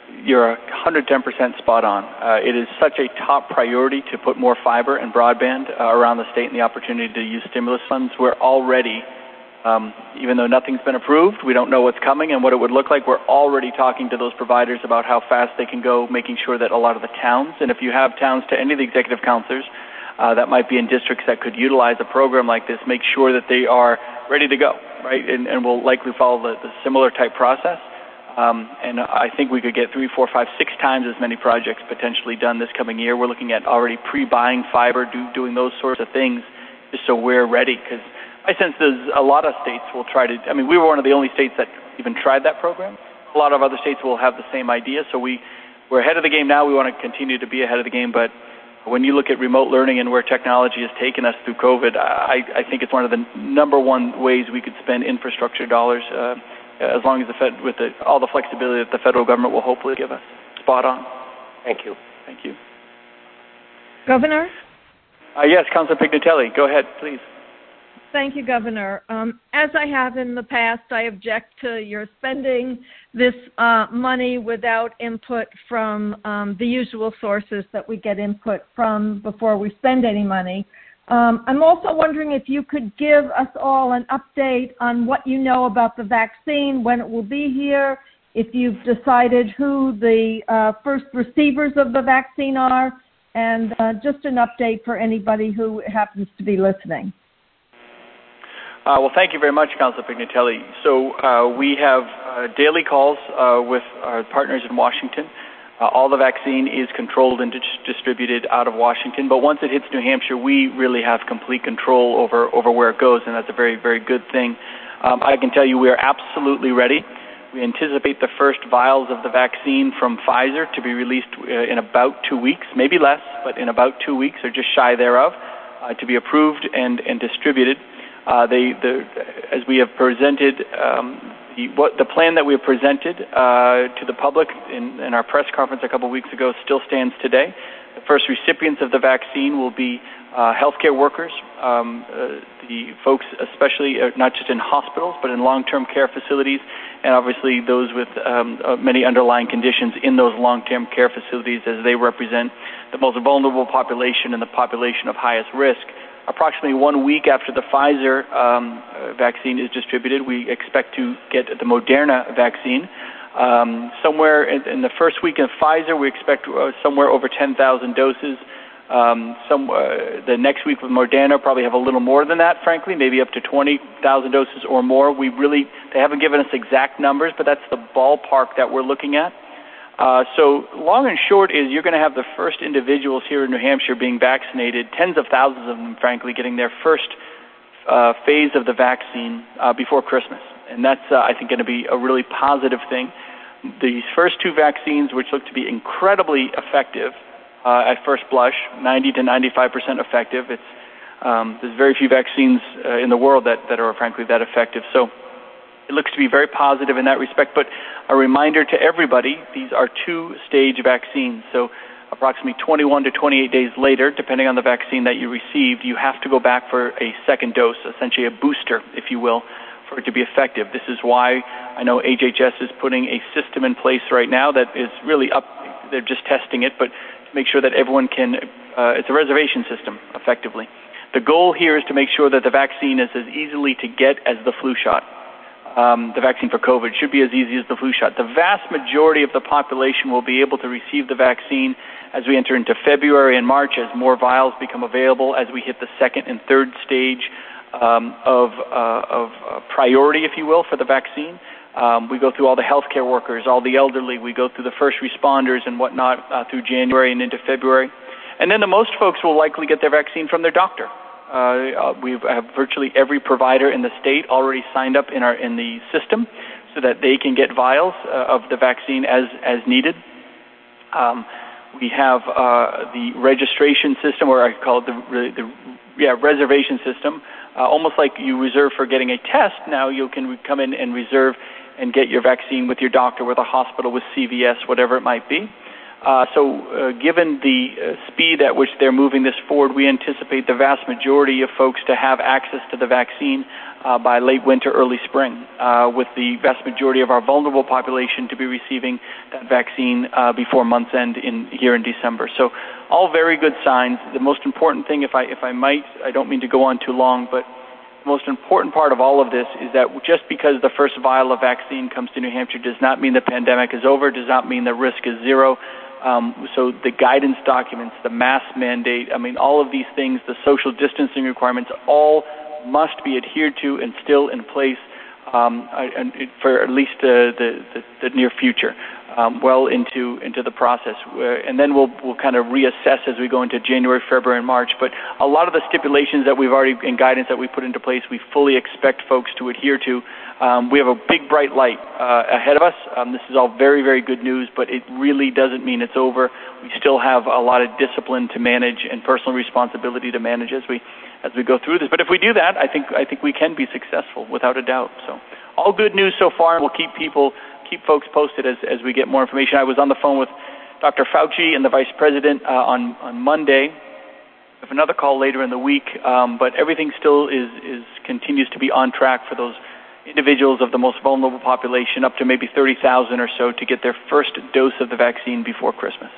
110% spot on. It is such a top priority to put more fiber and broadband around the state and the opportunity to use stimulus funds. We're already, even though nothing's been approved, we don't know what's coming and what it would look like, we're already talking to those providers about how fast they can go, making sure that a lot of the towns, and if you have towns, to any of the executive councillors that might be in districts that could utilize a program like this, make sure that they are ready to go, right? And we'll likely follow the similar type process. And I think we could get 3, 4, 5, 6 times as many projects potentially done this coming year. We're looking at already pre-buying fiber, doing those sorts of things, just so we're ready. Because my sense is a lot of states will try to, I mean, we were one of the only states that even tried that program. A lot of other states will have the same idea. So we're ahead of the game now. We want to continue to be ahead of the game. But when you look at remote learning and where technology has taken us through COVID, I think it's one of the number one ways we could spend infrastructure dollars, as long as the Fed, with all the flexibility that the federal government will hopefully give us. Spot on. Thank you. Thank you. Governor? Yes, Councilor Pignatelli. Go ahead, please. Thank you, Governor. As I have in the past, I object to your spending this money without input from the usual sources that we get input from before we spend any money. I'm also wondering if you could give us all an update on what you know about the vaccine, when it will be here, if you've decided who the first receivers of the vaccine are, and just an update for anybody who happens to be listening. Well, thank you very much, Councilor Pignatelli. So we have daily calls with our partners in Washington. All the vaccine is controlled and distributed out of Washington, but once it hits New Hampshire, we really have complete control over where it goes, and that's a very, very good thing. I can tell you we are absolutely ready. We anticipate the first vials of the vaccine from Pfizer to be released in about 2 weeks, maybe less, but in about 2 weeks or just shy thereof, to be approved and distributed. As we have presented, the plan that we have presented to the public in our press conference a couple of weeks ago still stands today. The first recipients of the vaccine will be healthcare workers, the folks especially not just in hospitals but in long-term care facilities, and obviously those with many underlying conditions in those long-term care facilities, as they represent the most vulnerable population and the population of highest risk. Approximately 1 week after the Pfizer vaccine is distributed, we expect to get the Moderna vaccine. Somewhere in the first week of Pfizer, we expect somewhere over 10,000 doses. The next week with Moderna, probably have a little more than that, frankly, maybe up to 20,000 doses or more. They haven't given us exact numbers, but that's the ballpark that we're looking at. So long and short is you're going to have the first individuals here in New Hampshire being vaccinated, tens of thousands of them, frankly, getting their first phase of the vaccine before Christmas. And that's, I think, going to be a really positive thing. These first 2 vaccines, which look to be incredibly effective at first blush, 90 to 95% effective. There's very few vaccines in the world that are, frankly, that effective. So it looks to be very positive in that respect, but a reminder to everybody, these are 2-stage vaccines. So approximately 21 to 28 days later, depending on the vaccine that you received, you have to go back for a second dose, essentially a booster, if you will, for it to be effective. This is why I know HHS is putting a system in place right now that is really up. They're just testing it, but to make sure that everyone can, it's a reservation system, effectively. The goal here is to make sure that the vaccine is as easily to get as the flu shot. The vaccine for COVID should be as easy as the flu shot. The vast majority of the population will be able to receive the vaccine as we enter into February and March, as more vials become available, as we hit the second and third stage of priority, if you will, for the vaccine. We go through all the healthcare workers, all the elderly. We go through the first responders and whatnot through January and into February. And then the most folks will likely get their vaccine from their doctor. We have virtually every provider in the state already signed up in the system so that they can get vials of the vaccine as needed. We have the registration system, or I call it the reservation system, almost like you reserve for getting a test. Now you can come in and reserve and get your vaccine with your doctor, with a hospital, with CVS, whatever it might be. Given the speed at which they're moving this forward, we anticipate the vast majority of folks to have access to the vaccine by late winter, early spring, with the vast majority of our vulnerable population to be receiving that vaccine before month's end here in December. So all very good signs. The most important thing, if I might, I don't mean to go on too long, but the most important part of all of this is that just because the first vial of vaccine comes to New Hampshire does not mean the pandemic is over, does not mean the risk is zero. So the guidance documents, the mask mandate, all of these things, the social distancing requirements, all must be adhered to and still in place for at least the near future, well into the process. And then we'll kind of reassess as we go into January, February, and March. But a lot of the stipulations that we've already, and guidance that we put into place, we fully expect folks to adhere to. We have a big, bright light ahead of us. This is all very, very good news, but it really doesn't mean it's over. We still have a lot of discipline to manage and personal responsibility to manage as we go through this. But if we do that, I think we can be successful without a doubt. So all good news so far, and we'll keep folks posted as we get more information. I was on the phone with Dr. Fauci and the Vice President on Monday. We have another call later in the week, but everything still continues to be on track for those individuals of the most vulnerable population, up to maybe 30,000 or so, to get their first dose of the vaccine before Christmas.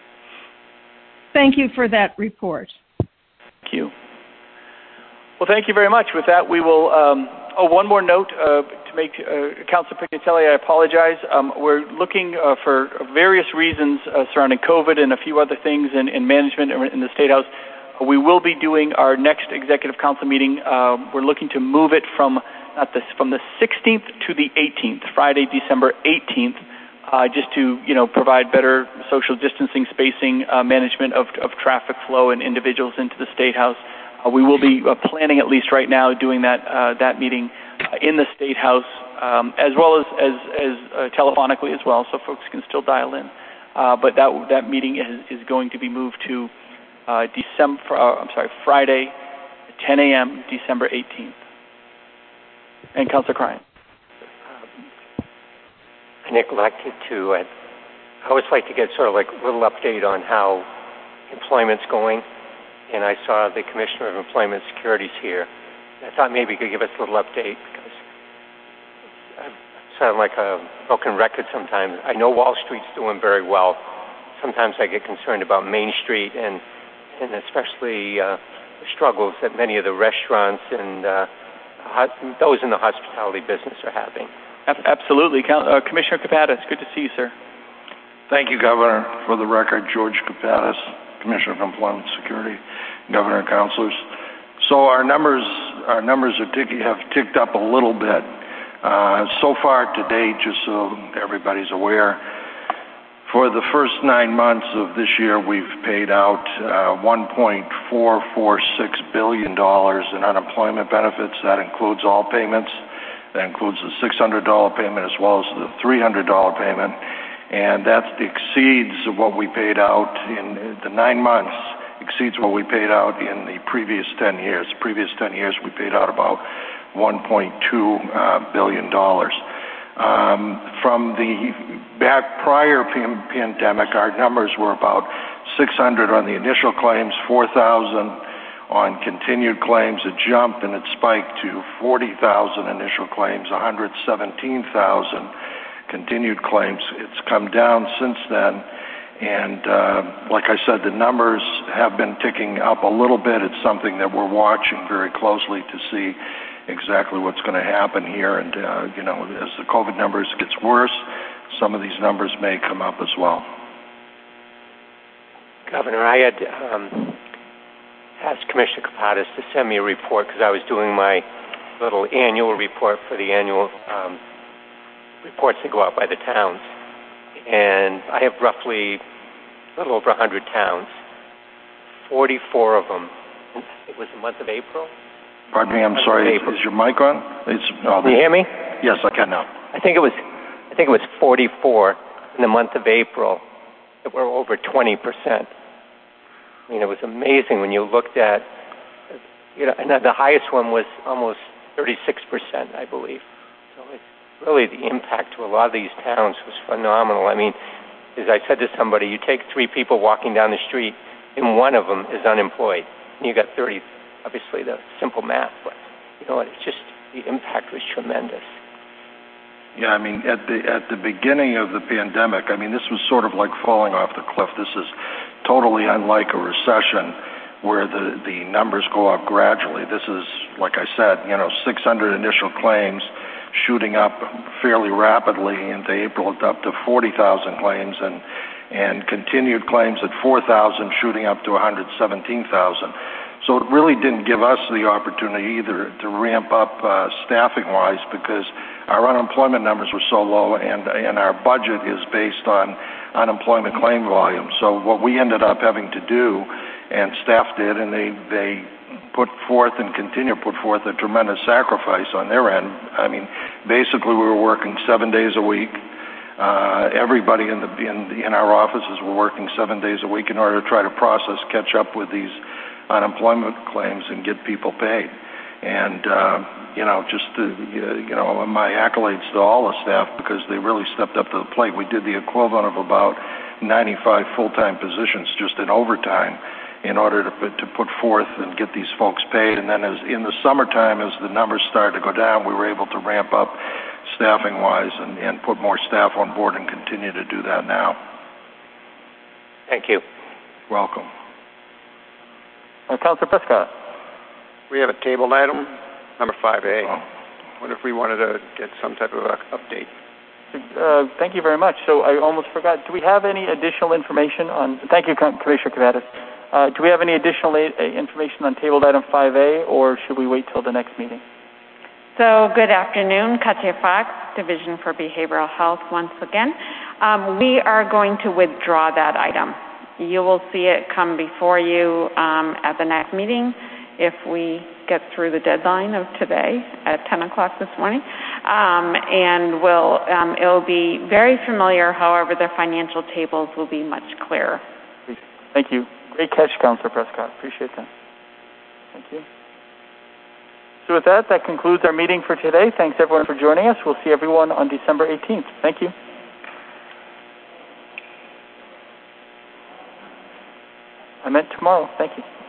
Thank you for that report. Thank you. Well, thank you very much. With that, we will... one more note to make, Councilor Pignatelli, I apologize. We're looking for various reasons surrounding COVID and a few other things in management in the State House. We will be doing our next Executive Council meeting. We're looking to move it from the 16th to the 18th, Friday, December 18th, just to provide better social distancing, spacing, management of traffic flow and individuals into the State House. We will be planning, at least right now, doing that meeting in the State House, as well as telephonically as well, so folks can still dial in. But that meeting is going to be moved to Friday, 10 a.m., December 18th. And Councilor Cryan. I neglected to. I always like to get sort of like a little update on how employment's going. And I saw the Commissioner of Employment Securities here. I thought maybe you could give us a little update, because I sound like a broken record sometimes. I know Wall Street's doing very well. Sometimes I get concerned about Main Street and especially the struggles that many of the restaurants and those in the hospitality business are having. Absolutely. Commissioner Kapadas, good to see you, sir. Thank you, Governor. For the record, George Kapadas, Commissioner of Employment Security, Governor and Councilors. So our numbers have ticked up a little bit. So far to date, just so everybody's aware, for the first 9 months of this year, we've paid out $1.446 billion in unemployment benefits. That includes all payments. That includes the $600 payment as well as the $300 payment. And that exceeds what we paid out in the 9 months, exceeds what we paid out in the previous 10 years. The previous 10 years, we paid out about $1.2 billion. From the back prior pandemic, our numbers were about 600 on the initial claims, 4,000 on continued claims. It jumped and it spiked to 40,000 initial claims, 117,000 continued claims. It's come down since then, and like I said, the numbers have been ticking up a little bit. It's something that we're watching very closely to see exactly what's going to happen here, and as the COVID numbers gets worse, some of these numbers may come up as well. Governor, I had asked Commissioner Kapadas to send me a report because I was doing my little annual report for the annual reports that go out by the towns. And I have roughly a little over 100 towns. 44 of them. It was the month of April. Pardon me, I'm sorry. Is your mic on? Can you hear me? Yes, I can now. I think it was 44 in the month of April that were over 20%. I mean, it was amazing when you looked at, and the highest one was almost 36%, I believe. So it's really the impact to a lot of these towns was phenomenal. I mean, is I said to somebody, you take 3 people walking down the street, and one of them is unemployed, and you got 30. Obviously, that's simple math, but you know what? It's just the impact was tremendous. Yeah, I mean, at the beginning of the pandemic, I mean, this was sort of like falling off the cliff. This is totally unlike a recession where the numbers go up gradually. This is, like I said, 600 initial claims shooting up fairly rapidly into April, up to 40,000 claims, and continued claims at 4,000 shooting up to 117,000. So it really didn't give us the opportunity either to ramp up staffing-wise because our unemployment numbers were so low and our budget is based on unemployment claim volume. So what we ended up having to do, and staff did, and they put forth and continue to put forth a tremendous sacrifice on their end. I mean, basically we were working 7 days a week. Everybody in our offices were working 7 days a week in order to try to catch up with these unemployment claims and get people paid. And, my accolades to all the staff because they really stepped up to the plate. We did the equivalent of about 95 full-time positions just in overtime in order to put forth and get these folks paid. And then in the summertime, as the numbers started to go down, we were able to ramp up staffing-wise and put more staff on board and continue to do that now. Thank you. Welcome. Councilor Prescott. We have a tabled item, number 5A. What if we wanted to get some type of update? Thank you very much. So I almost forgot. Do we have any additional information on... Thank you, Commissioner Kavadas. Do we have any additional information on tabled item 5A, or should we wait till the next meeting? So good afternoon, Katya Fox, Division for Behavioral Health once again. We are going to withdraw that item. You will see it come before you at the next meeting if we get through the deadline of today at 10 o'clock this morning. And it'll be very familiar. However, the financial tables will be much clearer. Thank you. Great catch, Councilor Prescott. Appreciate that. Thank you. So with that concludes our meeting for today. Thanks, everyone, for joining us. We'll see everyone on December 18th. Thank you. I meant tomorrow. Thank you.